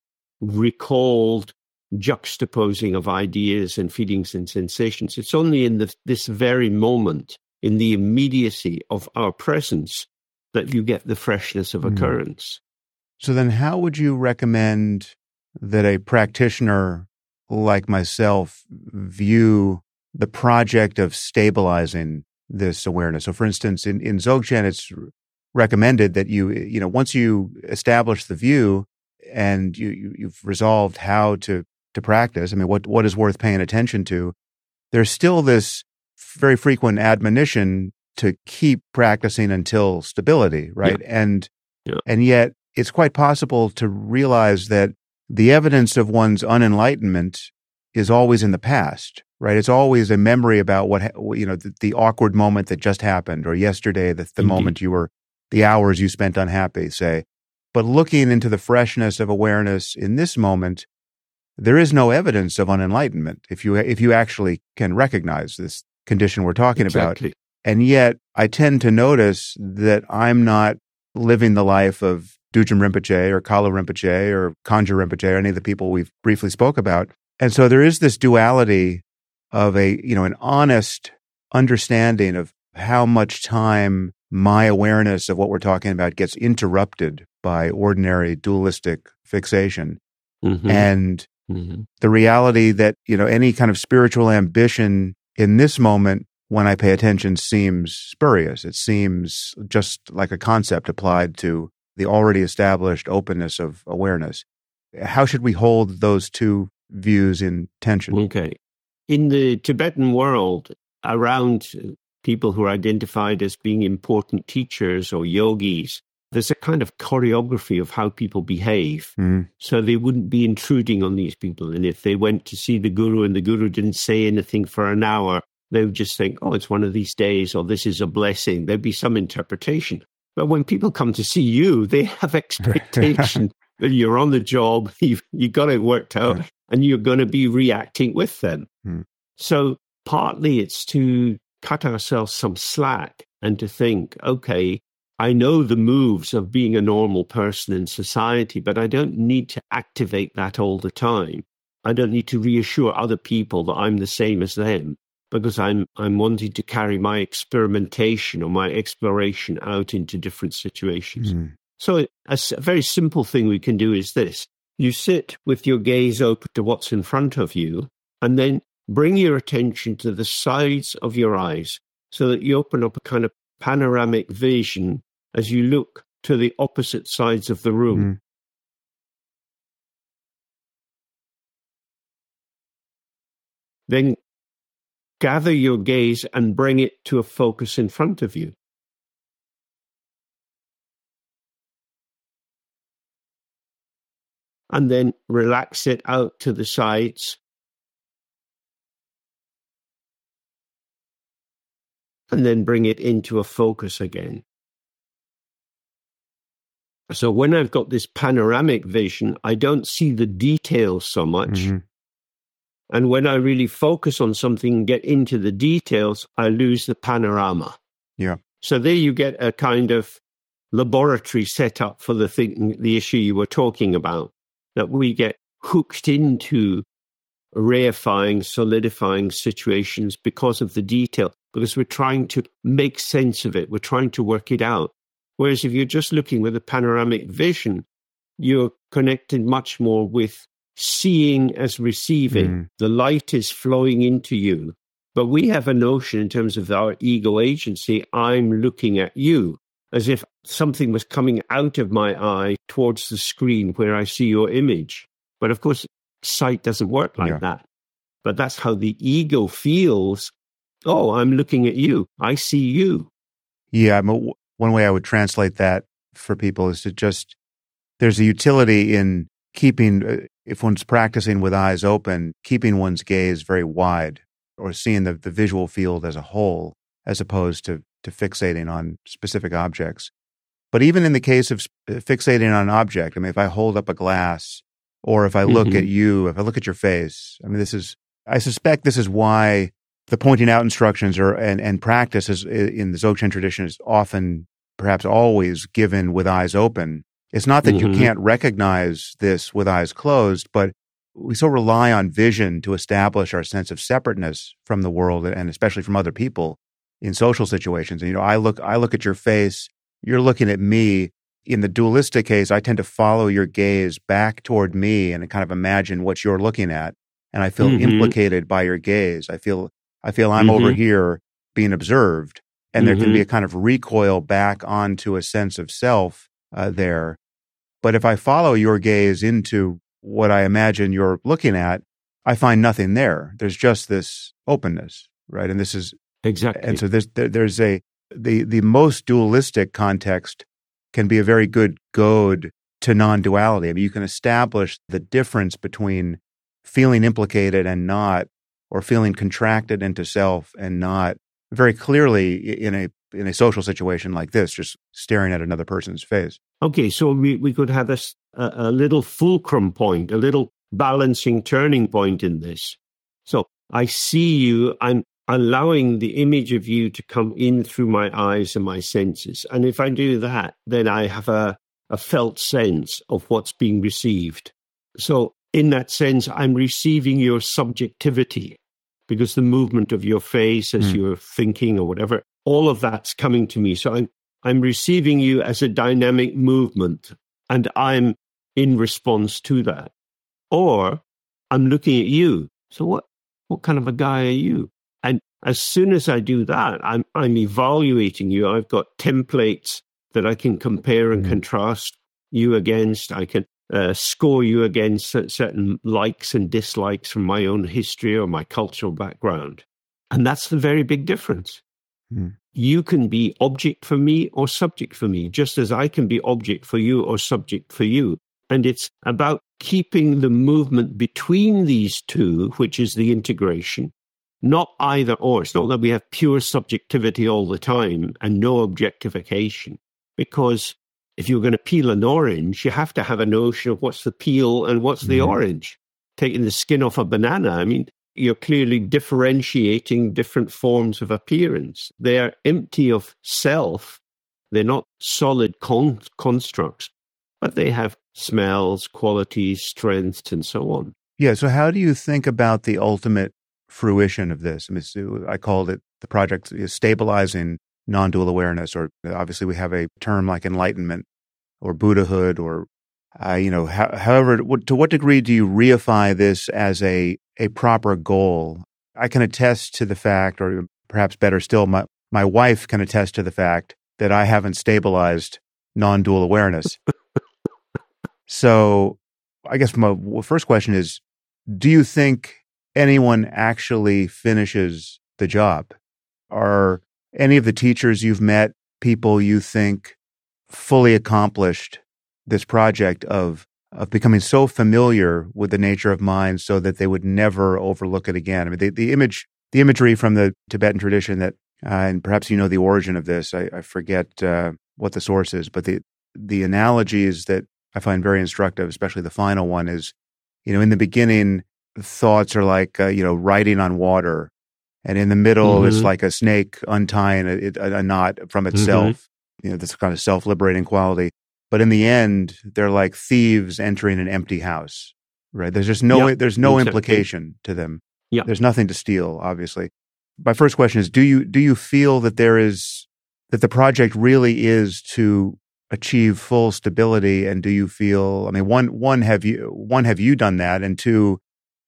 recalled juxtaposing of ideas and feelings and sensations. It's only in the, this very moment, in the immediacy of our presence, that you get the freshness of occurrence. So then how would you recommend that a practitioner like myself view the project of stabilizing this awareness? So for instance, in, in Dzogchen, it's recommended that you, you know, once you establish the view and you, you, you've resolved how to to practice, I mean, what what is worth paying attention to, there's still this very frequent admonition to keep practicing until stability, right? Yeah. And yeah. and yet it's quite possible to realize that the evidence of one's unenlightenment is always in the past, right? It's always a memory about what, you know, the, the awkward moment that just happened, or yesterday, the, the moment you were, the hours you spent unhappy, say. But looking into the freshness of awareness in this moment, there is no evidence of unenlightenment if you if you actually can recognize this condition we're talking exactly. about. And yet, I tend to notice that I'm not living the life of Dudjom Rinpoche or Kalu Rinpoche or Kangyur Rinpoche or any of the people we've briefly spoke about. And so there is this duality of a, you know, an honest understanding of how much time my awareness of what we're talking about gets interrupted by ordinary dualistic fixation. Mm-hmm. And mm-hmm. the reality that, you know, any kind of spiritual ambition in this moment, when I pay attention, seems spurious. It seems just like a concept applied to the already established openness of awareness. How should we hold those two views in tension? Okay. In the Tibetan world, around people who are identified as being important teachers or yogis, there's a kind of choreography of how people behave. Mm. So they wouldn't be intruding on these people. And if they went to see the guru and the guru didn't say anything for an hour, they would just think, oh, it's one of these days, or this is a blessing. There'd be some interpretation. But when people come to see you, they have expectation that you're on the job, you've, you got it worked out, and you're going to be reacting with them. Mm. So partly it's to cut ourselves some slack and to think, okay, I know the moves of being a normal person in society, but I don't need to activate that all the time. I don't need to reassure other people that I'm the same as them, because I'm I'm wanting to carry my experimentation or my exploration out into different situations. Mm. So a, a very simple thing we can do is this. You sit with your gaze open to what's in front of you, and then bring your attention to the sides of your eyes so that you open up a kind of panoramic vision as you look to the opposite sides of the room. Mm. Then gather your gaze and bring it to a focus in front of you. And then relax it out to the sides. And then bring it into a focus again. So when I've got this panoramic vision, I don't see the details so much. Mm-hmm. And when I really focus on something and get into the details, I lose the panorama. Yeah. So there you get a kind of laboratory set up for the thing, the issue you were talking about, that we get hooked into reifying, solidifying situations because of the detail, because we're trying to make sense of it. We're trying to work it out. Whereas if you're just looking with a panoramic vision, you're connected much more with seeing as receiving. Mm. The light is flowing into you, But we have a notion in terms of our ego agency, I'm looking at you, as if something was coming out of my eye towards the screen where I see your image. But of course, sight doesn't work like yeah. that. But that's how the ego feels. Oh, I'm looking at you. I see you. Yeah, one way I would translate that for people is to just, there's a utility in keeping, if one's practicing with eyes open, keeping one's gaze very wide or seeing the, the visual field as a whole, as opposed to, to fixating on specific objects. But even in the case of fixating on an object, I mean, if I hold up a glass or if I look mm-hmm. at you, if I look at your face, I mean, this is, I suspect this is why the pointing out instructions are, and, and practice is, in the Dzogchen tradition is often, perhaps always given with eyes open. It's not that mm-hmm. you can't recognize this with eyes closed, but we so rely on vision to establish our sense of separateness from the world and especially from other people in social situations. And, you know, I look, I look at your face, you're looking at me. In the dualistic case, I tend to follow your gaze back toward me and kind of imagine what you're looking at. And I feel mm-hmm. implicated by your gaze. I feel, I feel I'm mm-hmm. over here being observed. And mm-hmm. there can be a kind of recoil back onto a sense of self uh, there. But if I follow your gaze into what I imagine you're looking at, I find nothing there. There's just this openness, right? And this is exactly. And so there's there, there's a the the most dualistic context can be a very good goad to non-duality. I mean, you can establish the difference between feeling implicated and not, or feeling contracted into self and not, very clearly in a in a social situation like this, just staring at another person's face. Okay, so we, we could have a, a little fulcrum point, a little balancing turning point in this. So I see you, I'm allowing the image of you to come in through my eyes and my senses. And if I do that, then I have a, a felt sense of what's being received. So in that sense, I'm receiving your subjectivity, because the movement of your face as mm. you're thinking or whatever, all of that's coming to me. So I'm I'm receiving you as a dynamic movement, and I'm in response to that. Or I'm looking at you. So what what kind of a guy are you? And as soon as I do that, I'm I'm evaluating you. I've got templates that I can compare and mm. contrast you against. I can Uh, score you against certain likes and dislikes from my own history or my cultural background. And that's the very big difference. Mm. You can be object for me or subject for me, just as I can be object for you or subject for you. And it's about keeping the movement between these two, which is the integration, not either or. It's not that we have pure subjectivity all the time and no objectification, because if you're going to peel an orange, you have to have a notion of what's the peel and what's the mm-hmm. orange. Taking the skin off a banana, I mean, you're clearly differentiating different forms of appearance. They are empty of self. They're not solid con- constructs, but they have smells, qualities, strengths, and so on. Yeah, so how do you think about the ultimate fruition of this? I mean, I called it, the project is stabilizing non-dual awareness, or obviously we have a term like enlightenment or Buddhahood, or, uh, you know, ho- however, what, to what degree do you reify this as a, a proper goal? I can attest to the fact, or perhaps better still, my, my wife can attest to the fact that I haven't stabilized non-dual awareness. So I guess my first question is, do you think anyone actually finishes the job? Are any of the teachers you've met people you think fully accomplished this project of of becoming so familiar with the nature of mind so that they would never overlook it again? I mean, the, the image, the imagery from the Tibetan tradition that, uh, and perhaps you know the origin of this. I, I forget uh, what the source is, but the the analogies that I find very instructive, especially the final one, is, you know, in the beginning, thoughts are like uh, you know riding on water. And in the middle, mm-hmm. it's like a snake untying a, a, a knot from itself. Mm-hmm. You know, this kind of self-liberating quality. But in the end, they're like thieves entering an empty house, right? There's just no, yep. there's no exactly. implication to them. Yep. There's nothing to steal, obviously. My first question is: Do you do you feel that there is that the project really is to achieve full stability? And do you feel? I mean, one one have you one have you done that, and two,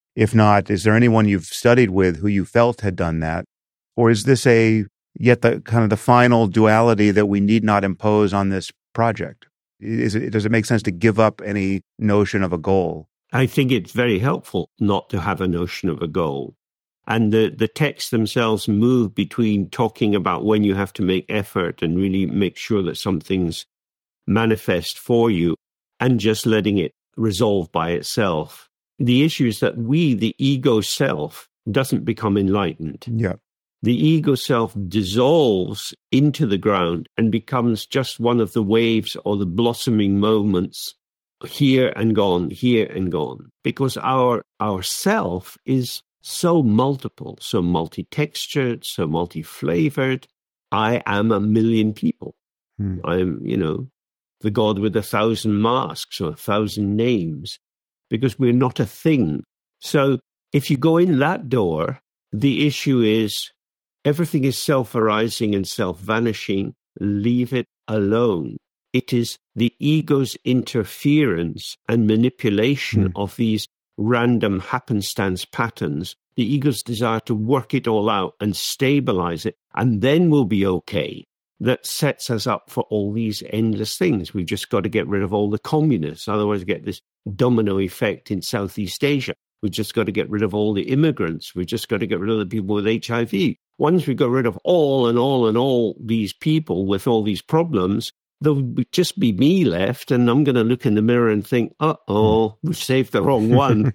If not, is there anyone you've studied with who you felt had done that? Or is this a yet the kind of the final duality that we need not impose on this project? Is it, does it make sense to give up any notion of a goal? I think it's very helpful not to have a notion of a goal. And the, the texts themselves move between talking about when you have to make effort and really make sure that something's manifest for you and just letting it resolve by itself. The issue is that we, the ego self, doesn't become enlightened. Yeah. The ego self dissolves into the ground and becomes just one of the waves or the blossoming moments, here and gone, here and gone. Because our our self is so multiple, so multi-textured, so multi-flavored. I am a million people. Hmm. I'm, you know, the God with a thousand masks or a thousand names, because we're not a thing. So if you go in that door, the issue is everything is self-arising and self-vanishing. Leave it alone. It is the ego's interference and manipulation mm. of these random happenstance patterns, the ego's desire to work it all out and stabilize it, and then we'll be okay. That sets us up for all these endless things. We've just got to get rid of all the communists. Otherwise, we get this domino effect in Southeast Asia. We've just got to get rid of all the immigrants. We've just got to get rid of the people with H I V. Once we got rid of all and all and all these people with all these problems, there would just be me left, and I'm going to look in the mirror and think, uh-oh, we've saved the wrong one.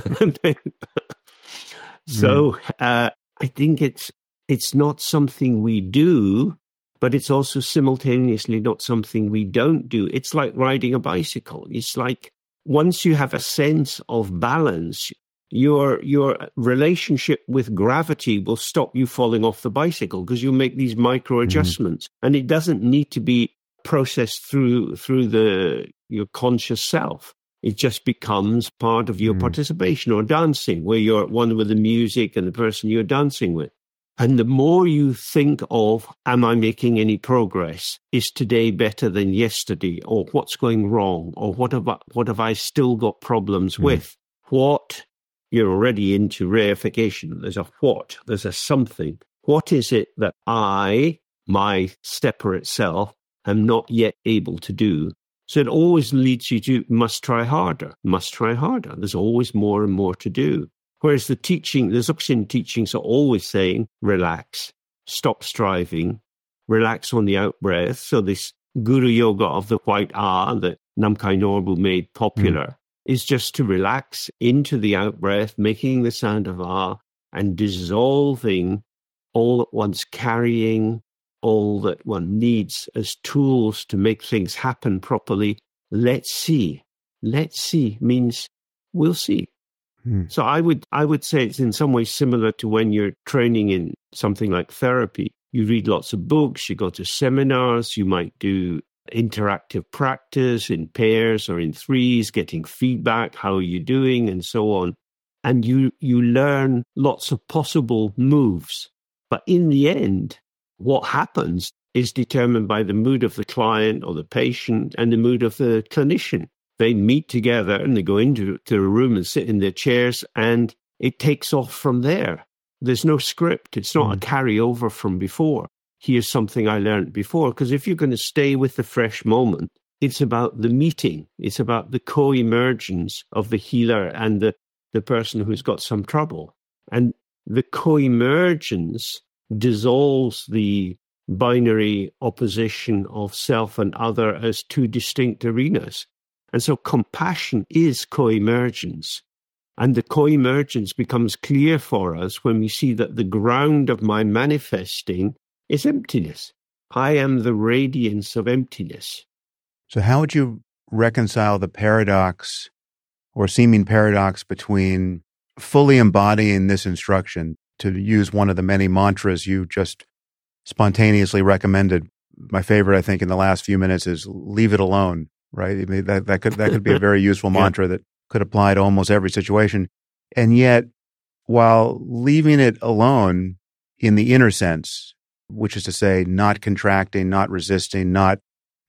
So uh, I think it's it's not something we do, but it's also simultaneously not something we don't do. It's like riding a bicycle. It's like once you have a sense of balance, your your relationship with gravity will stop you falling off the bicycle because you make these micro adjustments. Mm-hmm. And it doesn't need to be processed through through the your conscious self. It just becomes part of your mm. participation or dancing, where you're one with the music and the person you're dancing with. And the more you think of, am I making any progress? Is today better than yesterday? Or what's going wrong? Or what have I, what have I still got problems mm. with? What? You're already into reification. There's a what, there's a something. What is it that I, my separate self, am not yet able to do? So it always leads you to must try harder, must try harder. There's always more and more to do. Whereas the teaching, the Dzogchen teachings are always saying, relax, stop striving, relax on the out-breath. So this Guru Yoga of the white ah that Namkhai Norbu made popular mm. is just to relax into the out-breath, making the sound of ah and dissolving all at once, carrying all that one needs as tools to make things happen properly. Let's see. Let's see means we'll see. Hmm. So I would I would say it's in some ways similar to when you're training in something like therapy. You read lots of books, you go to seminars, you might do interactive practice in pairs or in threes, getting feedback, how are you doing, and so on. And you you learn lots of possible moves. But in the end, what happens is determined by the mood of the client or the patient and the mood of the clinician. They meet together and they go into to a room and sit in their chairs, and it takes off from there. There's no script. It's not mm. a carryover from before. Here's something I learned before. Because if you're going to stay with the fresh moment, it's about the meeting. It's about the co-emergence of the healer and the, the person who's got some trouble. And the co-emergence dissolves the binary opposition of self and other as two distinct arenas. And so compassion is co-emergence. And the co-emergence becomes clear for us when we see that the ground of my manifesting is emptiness. I am the radiance of emptiness. So how would you reconcile the paradox or seeming paradox between fully embodying this instruction, to use one of the many mantras you just spontaneously recommended? My favorite, I think, in the last few minutes is leave it alone, right? I mean, that, that could that could be a very useful yeah. mantra that could apply to almost every situation. And yet, while leaving it alone in the inner sense, which is to say not contracting, not resisting, not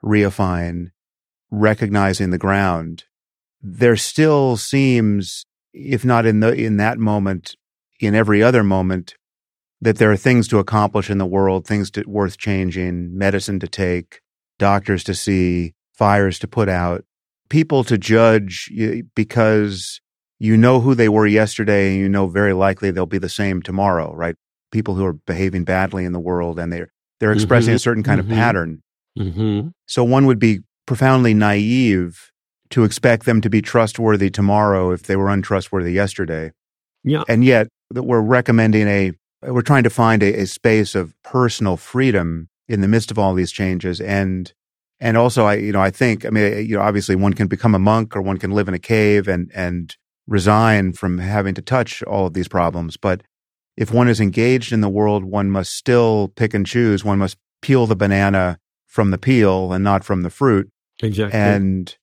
reifying, recognizing the ground, there still seems if not in the in that moment, in every other moment, that there are things to accomplish in the world, things to, worth changing, medicine to take, doctors to see, fires to put out, people to judge because you know who they were yesterday and you know very likely they'll be the same tomorrow, right? People who are behaving badly in the world and they're, they're expressing mm-hmm. a certain kind mm-hmm. of pattern. Mm-hmm. So one would be profoundly naive to expect them to be trustworthy tomorrow if they were untrustworthy yesterday. Yeah. And yet that we're recommending a, we're trying to find a, a space of personal freedom in the midst of all these changes. And, and also I, you know, I think, I mean, you know, obviously one can become a monk or one can live in a cave and, and resign from having to touch all of these problems. But if one is engaged in the world, one must still pick and choose. One must peel the banana from the peel and not from the fruit. Exactly. And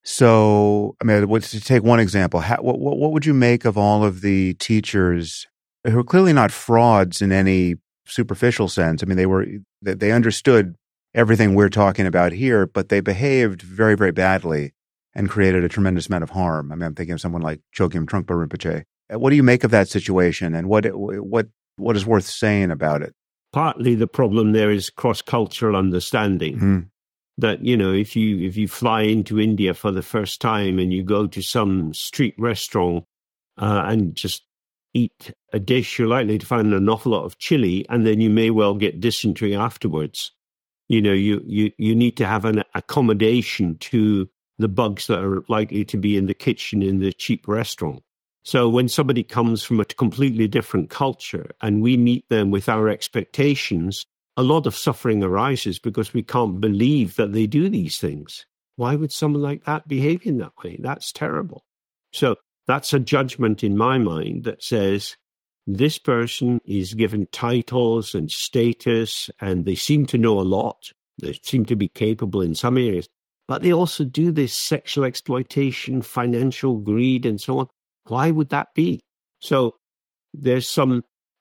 so, I mean, to take one example, how, what, what would you make of all of the teachers who are clearly not frauds in any superficial sense? I mean, they were, they understood everything we're talking about here, but they behaved very, very badly and created a tremendous amount of harm. I mean, I'm thinking of someone like Chogyam Trungpa Rinpoche. What do you make of that situation, and what what what is worth saying about it? Partly the problem there is cross-cultural understanding. Mm-hmm. That, you know, if you if you fly into India for the first time and you go to some street restaurant uh, and just eat a dish, you're likely to find an awful lot of chili, and then you may well get dysentery afterwards. You know, you you you need to have an accommodation to the bugs that are likely to be in the kitchen in the cheap restaurant. So when somebody comes from a completely different culture and we meet them with our expectations, a lot of suffering arises because we can't believe that they do these things. Why would someone like that behave in that way? That's terrible. So that's a judgment in my mind that says this person is given titles and status and they seem to know a lot. They seem to be capable in some areas, but they also do this sexual exploitation, financial greed, and so on. Why would that be? So there's some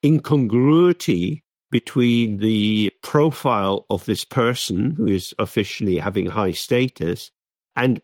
incongruity between the profile of this person who is officially having high status and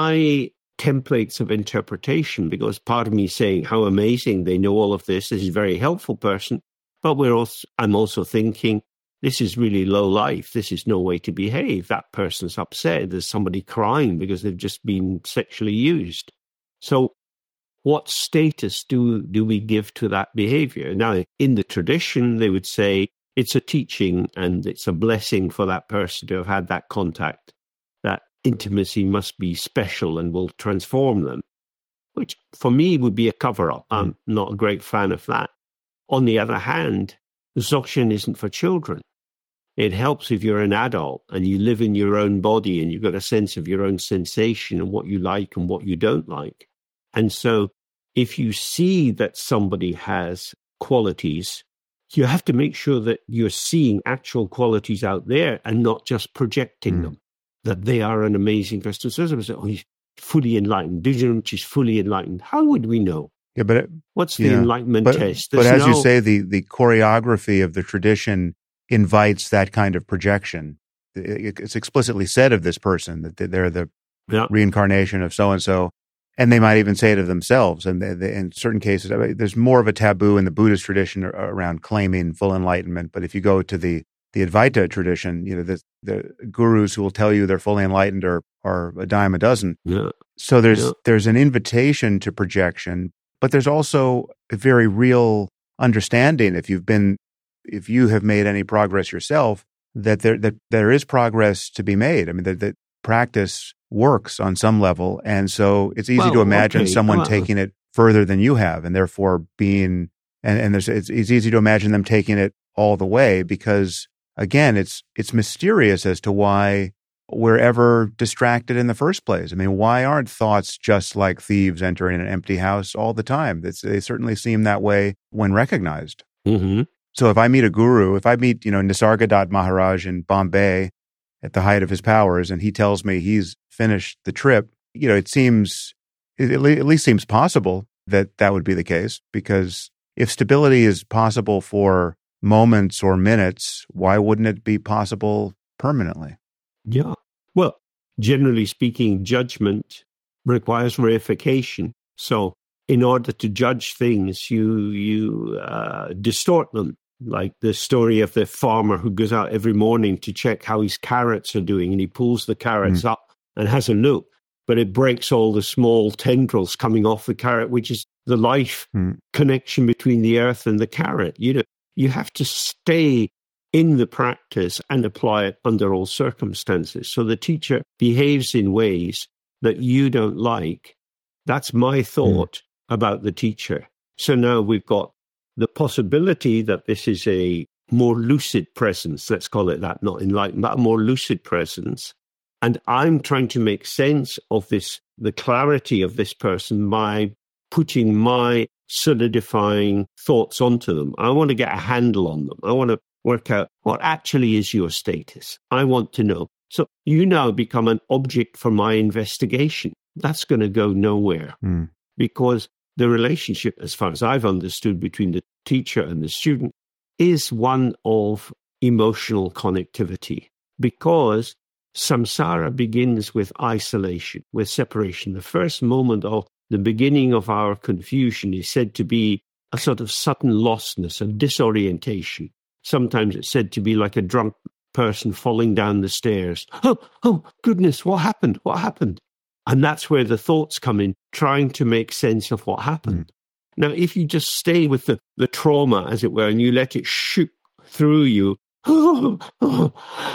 my templates of interpretation, because part of me is saying how amazing they know all of this. This is a very helpful person, but we're also, I'm also thinking this is really low life. This is no way to behave. That person's upset. There's somebody crying because they've just been sexually used. So what status do, do we give to that behavior? Now, in the tradition, they would say it's a teaching and it's a blessing for that person to have had that contact. That intimacy must be special and will transform them, which for me would be a cover-up. Mm. I'm not a great fan of that. On the other hand, Dzogchen isn't for children. It helps if you're an adult and you live in your own body and you've got a sense of your own sensation and what you like and what you don't like. And so if you see that somebody has qualities, you have to make sure that you're seeing actual qualities out there and not just projecting mm. them, that they are an amazing person. So somebody says, oh, he's fully enlightened. Dujin is fully enlightened. How would we know? Yeah, but it, What's the yeah, enlightenment but, test? There's but as no... you say, the, the choreography of the tradition invites that kind of projection. It's explicitly said of this person that they're the yeah. reincarnation of so-and-so. And they might even say it of themselves. And they, they, in certain cases, I mean, there's more of a taboo in the Buddhist tradition around claiming full enlightenment. But if you go to the, the Advaita tradition, you know, the, the gurus who will tell you they're fully enlightened are, are a dime a dozen. Yeah. So there's, yeah. there's an invitation to projection, but there's also a very real understanding, if you've been, if you have made any progress yourself, that there, that there is progress to be made. I mean, that, that practice works on some level. And so it's easy well, to imagine okay. someone well, taking it further than you have, and therefore being, and, and there's, it's, it's easy to imagine them taking it all the way because, again, it's, it's mysterious as to why we're ever distracted in the first place. I mean, why aren't thoughts just like thieves entering an empty house all the time? It's, they certainly seem that way when recognized. Mm-hmm. So if I meet a guru, if I meet, you know, Nisargadatta Maharaj in Bombay at the height of his powers, and he tells me he's finished the trip, you know, it seems, it at least seems possible that that would be the case, because if stability is possible for moments or minutes, why wouldn't it be possible permanently? Yeah. Well, generally speaking, judgment requires verification. So in order to judge things, you you uh, distort them. Like the story of the farmer who goes out every morning to check how his carrots are doing, and he pulls the carrots mm. up and has a look, but it breaks all the small tendrils coming off the carrot, which is the life mm. connection between the earth and the carrot. You know, you have to stay in the practice and apply it under all circumstances. So the teacher behaves in ways that you don't like. That's my thought mm. about the teacher. So now we've got the possibility that this is a more lucid presence, let's call it that, not enlightened, but a more lucid presence. And I'm trying to make sense of this, the clarity of this person by putting my solidifying thoughts onto them. I want to get a handle on them. I want to work out what actually is your status. I want to know. So you now become an object for my investigation. That's going to go nowhere mm. because the relationship, as far as I've understood, between the teacher and the student is one of emotional connectivity, because samsara begins with isolation, with separation. The first moment of the beginning of our confusion is said to be a sort of sudden lostness, a disorientation. Sometimes it's said to be like a drunk person falling down the stairs. Oh, oh, goodness, what happened? What happened? And that's where the thoughts come in, trying to make sense of what happened. Mm. Now, if you just stay with the, the trauma, as it were, and you let it shoot through you, oh, oh,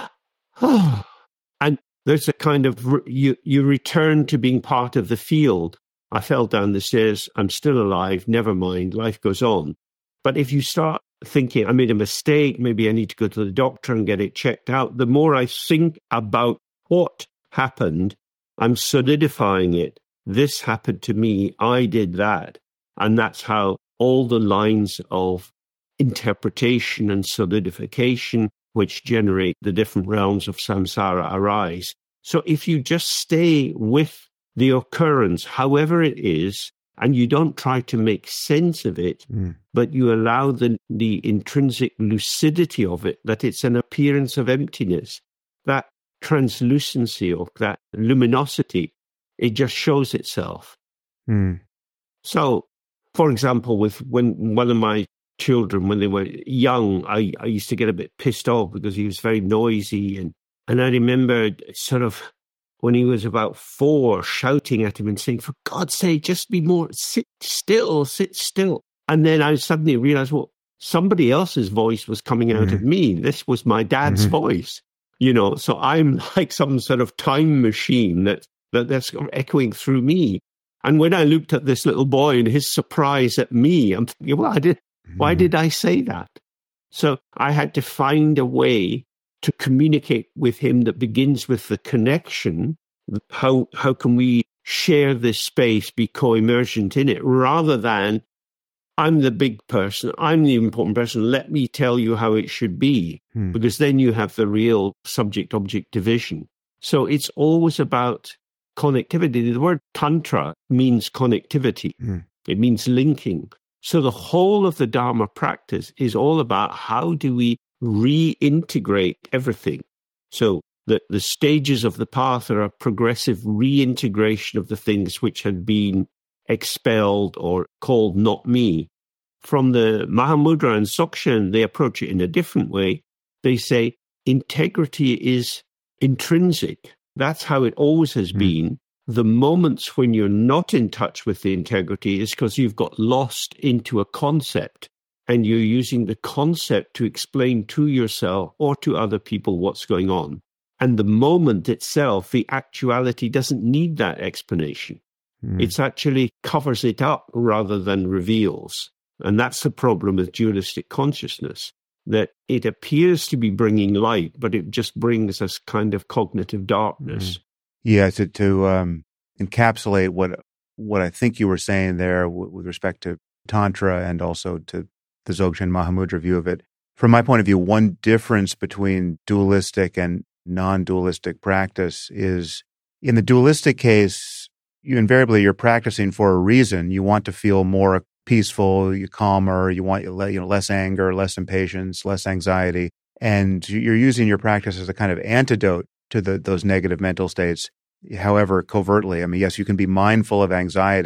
oh, and there's a kind of, re- you, you return to being part of the field. I fell down the stairs, I'm still alive, never mind, life goes on. But if you start thinking, I made a mistake, maybe I need to go to the doctor and get it checked out, the more I think about what happened, I'm solidifying it. This happened to me. I did that. And that's how all the lines of interpretation and solidification, which generate the different realms of samsara, arise. So if you just stay with the occurrence, however it is, and you don't try to make sense of it, mm. but you allow the, the intrinsic lucidity of it, that it's an appearance of emptiness, that translucency or that luminosity, it just shows itself. Mm. So, for example, with when one of my children, when they were young, I, I used to get a bit pissed off because he was very noisy. And, and I remember sort of when he was about four, shouting at him and saying, for God's sake, just be more, sit still, sit still. And then I suddenly realized, well, somebody else's voice was coming out mm. of me. This was my dad's mm-hmm. voice. You know, so I'm like some sort of time machine that, that that's echoing through me. And when I looked at this little boy and his surprise at me, I'm thinking, well, I did, mm. why did I say that? So I had to find a way to communicate with him that begins with the connection. How how can we share this space, be co-emergent in it, rather than I'm the big person, I'm the important person, let me tell you how it should be, hmm. because then you have the real subject-object division. So it's always about connectivity. The word tantra means connectivity. Hmm. It means linking. So the whole of the Dharma practice is all about how do we reintegrate everything. So the, the stages of the path are a progressive reintegration of the things which had been expelled or called not me. From the Mahamudra and Dzogchen, they approach it in a different way. They say integrity is intrinsic. That's how it always has mm. been. The moments when you're not in touch with the integrity is because you've got lost into a concept and you're using the concept to explain to yourself or to other people what's going on. And the moment itself, the actuality doesn't need that explanation. Mm. It actually covers it up rather than reveals. And that's the problem with dualistic consciousness, that it appears to be bringing light, but it just brings us kind of cognitive darkness. Mm. Yeah, to, to um, encapsulate what what I think you were saying there w- with respect to Tantra and also to the Dzogchen Mahamudra view of it. From my point of view, one difference between dualistic and non-dualistic practice is in the dualistic case, you invariably you're practicing for a reason. You want to feel more peaceful, you calmer, you want you know less anger, less impatience, less anxiety, and you're using your practice as a kind of antidote to the, those negative mental states. However, covertly, I mean, yes, you can be mindful of anxiety,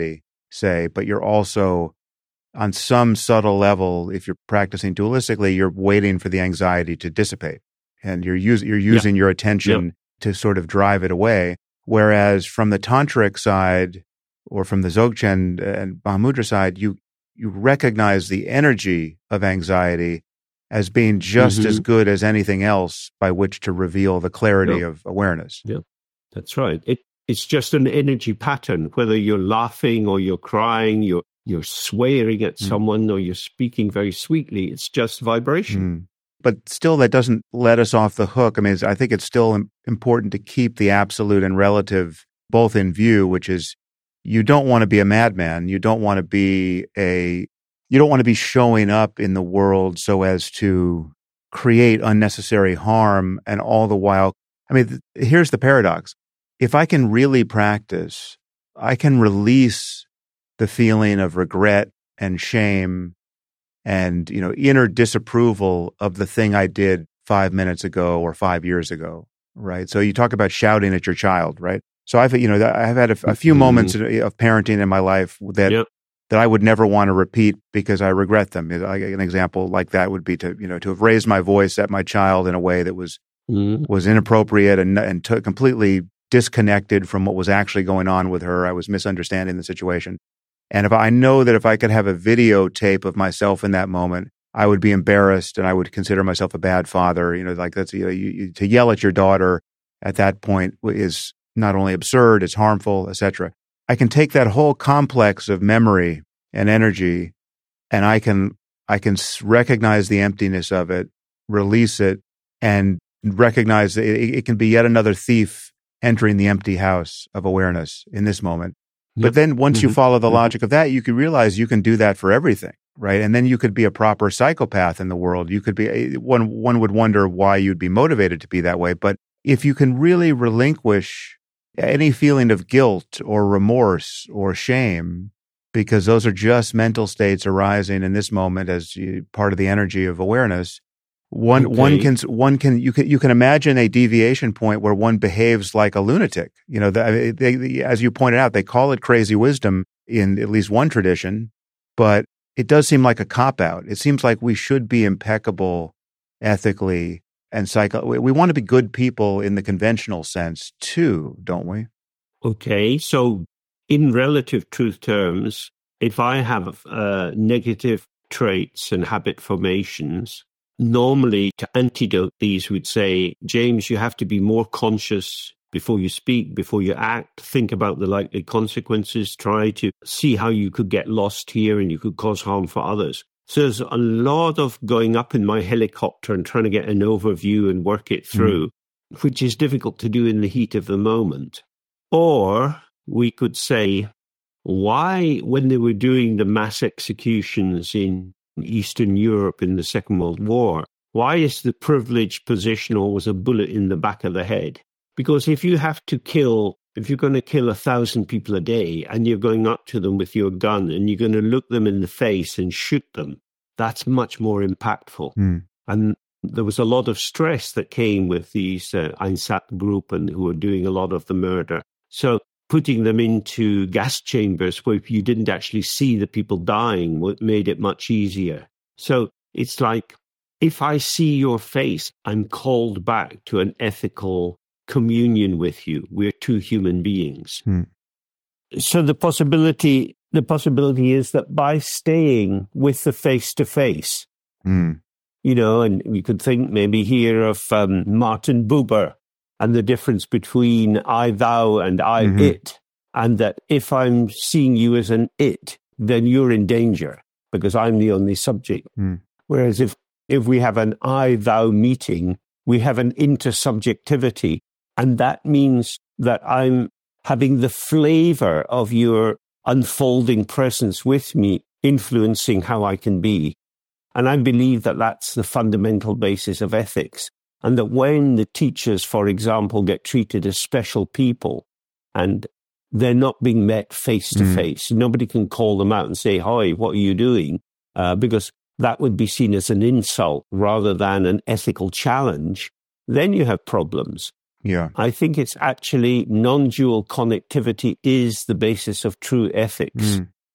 say, but you're also on some subtle level, if you're practicing dualistically, you're waiting for the anxiety to dissipate, and you're, use, you're using yeah. your attention yep. to sort of drive it away. Whereas from the tantric side, or from the Dzogchen and Mahamudra side, you you recognize the energy of anxiety as being just mm-hmm. as good as anything else by which to reveal the clarity yep. of awareness. Yeah, that's right. It it's just an energy pattern. Whether you're laughing or you're crying, you're you're swearing at mm. someone or you're speaking very sweetly. It's just vibration. Mm. But still, that doesn't let us off the hook. I mean, I think it's still important to keep the absolute and relative both in view, which is you don't want to be a madman. You don't want to be a, you don't want to be showing up in the world so as to create unnecessary harm, and all the while, I mean, th- here's the paradox. If I can really practice, I can release the feeling of regret and shame and, you know, inner disapproval of the thing I did five minutes ago or five years ago, right? So you talk about shouting at your child, right? So I've, you know, I've had a, a few mm-hmm. moments of parenting in my life that yep. that I would never want to repeat because I regret them. An example like that would be to, you know, to have raised my voice at my child in a way that was mm-hmm. was inappropriate and and t- completely disconnected from what was actually going on with her. I was misunderstanding the situation. And if I know that if I could have a videotape of myself in that moment, I would be embarrassed and I would consider myself a bad father. You know, like that's, you know, you, you, to yell at your daughter at that point is not only absurd, it's harmful, et cetera. I can take that whole complex of memory and energy, and I can I can recognize the emptiness of it, release it, and recognize that it, it can be yet another thief entering the empty house of awareness in this moment. Yep. But then once mm-hmm. you follow the mm-hmm. logic of that, you can realize you can do that for everything, right? And then you could be a proper psychopath in the world. You could be, one, one would wonder why you'd be motivated to be that way. But if you can really relinquish any feeling of guilt or remorse or shame, because those are just mental states arising in this moment as part of the energy of awareness, One okay. one can one can you can you can imagine a deviation point where one behaves like a lunatic. You know, they, they, they, as you pointed out, they call it crazy wisdom in at least one tradition, but it does seem like a cop out. It seems like we should be impeccable ethically and psycho. We want to be good people in the conventional sense too, don't we? Okay, so in relative truth terms, if I have uh, negative traits and habit formations, normally, to antidote these, would say, James, you have to be more conscious before you speak, before you act. Think about the likely consequences. Try to see how you could get lost here and you could cause harm for others. So there's a lot of going up in my helicopter and trying to get an overview and work it through, mm. which is difficult to do in the heat of the moment. Or we could say, why, when they were doing the mass executions in Eastern Europe in the Second World War, why is the privileged position always a bullet in the back of the head? Because if you have to kill, if you're going to kill a thousand people a day and you're going up to them with your gun and you're going to look them in the face and shoot them, that's much more impactful. Mm. And there was a lot of stress that came with these uh, Einsatzgruppen who were doing a lot of the murder. So putting them into gas chambers where you didn't actually see the people dying made it much easier. So it's like, if I see your face, I'm called back to an ethical communion with you. We're two human beings. Hmm. So the possibility, the possibility is that by staying with the face-to-face, hmm. you know, and we could think maybe here of um, Martin Buber, and the difference between I, thou, and I, mm-hmm. it. And that if I'm seeing you as an it, then you're in danger because I'm the only subject. Mm. Whereas if, if we have an I, thou meeting, we have an intersubjectivity. And that means that I'm having the flavor of your unfolding presence with me, influencing how I can be. And I believe that that's the fundamental basis of ethics. And that when the teachers, for example, get treated as special people and they're not being met face to face, mm. nobody can call them out and say, hi, what are you doing? Uh, because that would be seen as an insult rather than an ethical challenge. Then you have problems. Yeah. I think it's actually non-dual connectivity is the basis of true ethics. Mm.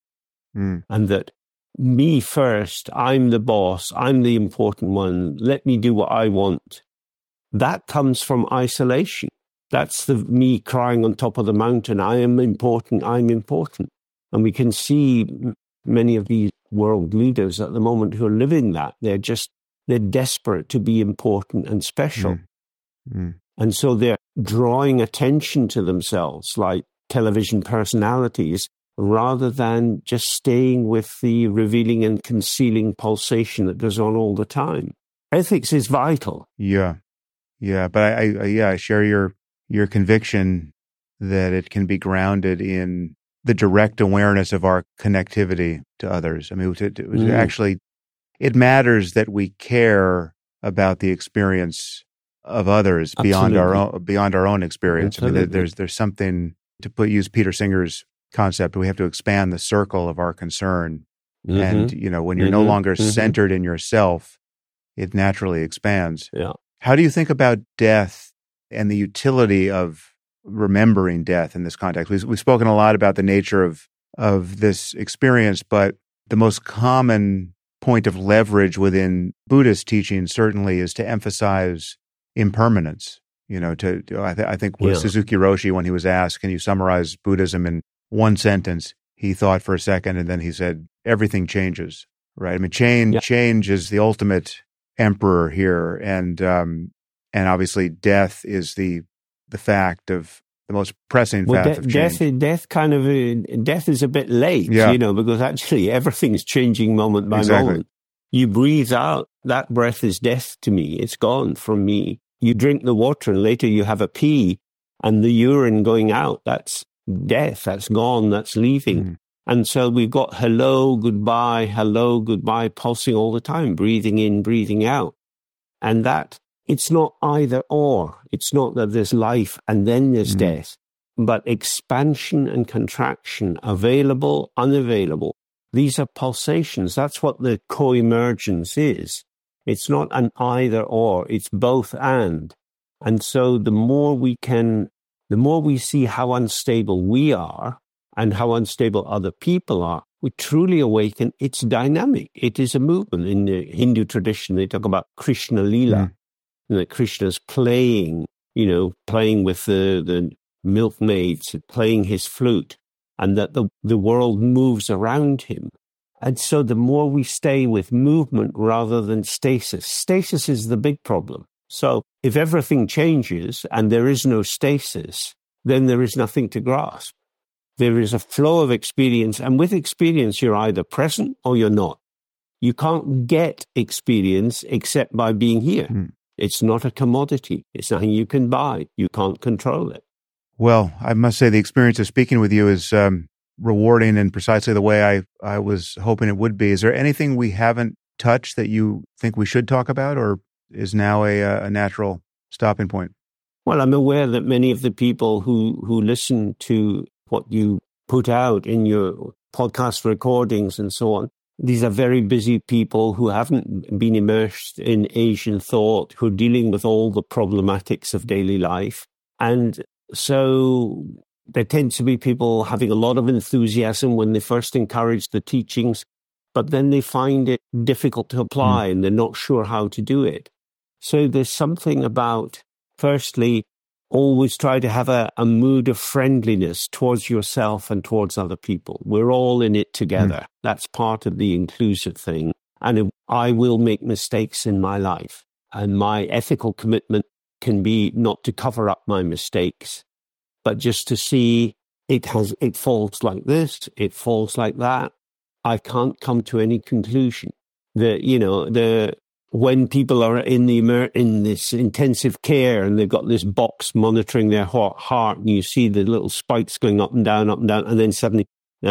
Mm. And that me first, I'm the boss, I'm the important one, let me do what I want. That comes from isolation. That's the me crying on top of the mountain, I am important, I'm important. And we can see many of these world leaders at the moment who are living that. They're just, they're desperate to be important and special. Mm. Mm. And so they're drawing attention to themselves like television personalities, rather than just staying with the revealing and concealing pulsation that goes on all the time. Ethics is vital. Yeah. Yeah. But I, I, yeah, I share your, your conviction that it can be grounded in the direct awareness of our connectivity to others. I mean, it, it was Mm. actually, it matters that we care about the experience of others beyond our Absolutely. own, beyond our own experience. I mean, there, Absolutely. there's, there's something to put, use Peter Singer's concept. We have to expand the circle of our concern. Mhm. And, you know, when you're no Mhm. longer Mhm. centered in yourself, it naturally expands. Yeah. How do you think about death and the utility of remembering death in this context? We've, we've spoken a lot about the nature of, of this experience, but the most common point of leverage within Buddhist teaching certainly is to emphasize impermanence. You know, to, I, th- I think with Yeah. Suzuki Roshi, when he was asked, can you summarize Buddhism in one sentence? He thought for a second and then he said, everything changes, right? I mean, change, Yeah. change is the ultimate emperor here. And, um, and obviously death is the, the fact of the most pressing Well, fact de- of death, change. is- death kind of, uh, death is a bit late, Yeah. you know, because actually everything's changing moment by Exactly. moment. You breathe out, that breath is death to me. It's gone from me. You drink the water and later you have a pee and the urine going out. That's death. That's gone. That's leaving. Mm. And so we've got hello, goodbye, hello, goodbye, pulsing all the time, breathing in, breathing out. And that, it's not either or. It's not that there's life and then there's Mm. death, but expansion and contraction, available, unavailable. These are pulsations. That's what the co-emergence is. It's not an either or, it's both and. And so the more we can, the more we see how unstable we are and how unstable other people are, we truly awaken. It's dynamic. It is a movement. In the Hindu tradition, they talk about Krishna Lila, Mm. and that Krishna's playing, you know, playing with the, the milkmaids, playing his flute, and that the, the world moves around him. And so the more we stay with movement rather than stasis, stasis is the big problem. So if everything changes and there is no stasis, then there is nothing to grasp. There is a flow of experience, and with experience, you're either present or you're not. You can't get experience except by being here. Mm. It's not a commodity. It's nothing you can buy. You can't control it. Well, I must say the experience of speaking with you is um, rewarding in precisely the way I, I was hoping it would be. Is there anything we haven't touched that you think we should talk about, or is now a, a natural stopping point? Well, I'm aware that many of the people who, who listen to what you put out in your podcast recordings and so on, these are very busy people who haven't been immersed in Asian thought, who are dealing with all the problematics of daily life. And so there tends to be people having a lot of enthusiasm when they first encourage the teachings, but then they find it difficult to apply mm. and they're not sure how to do it. So there's something about, firstly, always try to have a, a mood of friendliness towards yourself and towards other people. We're all in it together. Mm. That's part of the inclusive thing. And I will make mistakes in my life. And my ethical commitment can be not to cover up my mistakes, but just to see it has, it falls like this, it falls like that. I can't come to any conclusion. The, you know, the, when people are in the in this intensive care and they've got this box monitoring their heart, and you see the little spikes going up and down, up and down, and then suddenly, uh,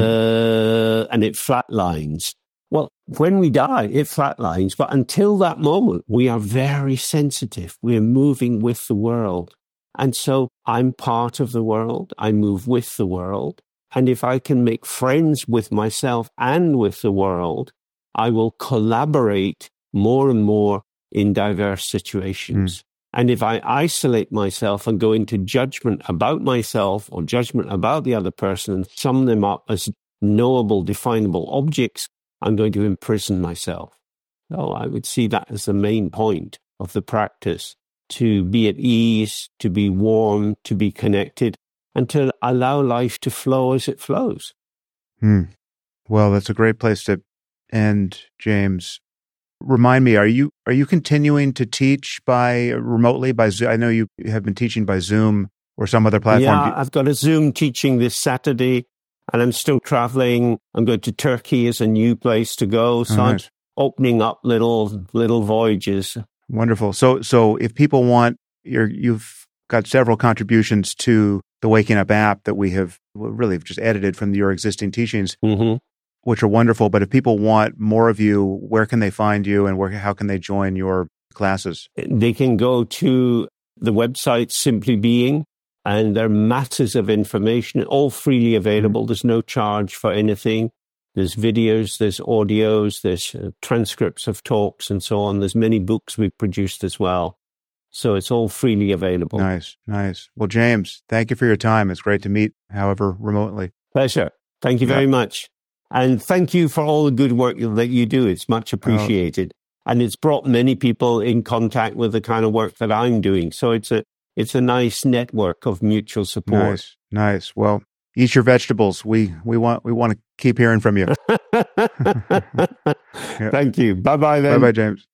mm. and it flatlines. Well, when we die, it flatlines, but until that moment, we are very sensitive. We're moving with the world. And so I'm part of the world. I move with the world. And if I can make friends with myself and with the world, I will collaborate more and more in diverse situations. Mm. And if I isolate myself and go into judgment about myself or judgment about the other person and sum them up as knowable, definable objects, I'm going to imprison myself. So I would see that as the main point of the practice, to be at ease, to be warm, to be connected, and to allow life to flow as it flows. Hmm. Well, that's a great place to end, James. Remind me, are you are you continuing to teach by remotely by Zoom? I know you have been teaching by Zoom or some other platform. Yeah, I've got a Zoom teaching this Saturday, and I'm still traveling. I'm going to Turkey as a new place to go, so Oh, nice. I'm opening up little little voyages. Wonderful. So, so if people want, you're, you've got several contributions to the Waking Up app that we have really just edited from your existing teachings, Mm-hmm. which are wonderful. But if people want more of you, where can they find you, and where how can they join your classes? They can go to the website Simply Being, and there are masses of information, all freely available. Mm-hmm. There's no charge for anything. There's videos, there's audios, there's uh, transcripts of talks and so on. There's many books we've produced as well. So it's all freely available. Nice, nice. Well, James, thank you for your time. It's great to meet, however, remotely. Pleasure. Thank you very yeah. much. And thank you for all the good work that you do. It's much appreciated. Oh. And it's brought many people in contact with the kind of work that I'm doing. So it's a it's a nice network of mutual support. Nice, nice. Well, eat your vegetables. We we want we want to keep hearing from you. Thank you. Bye bye then. Bye bye, James.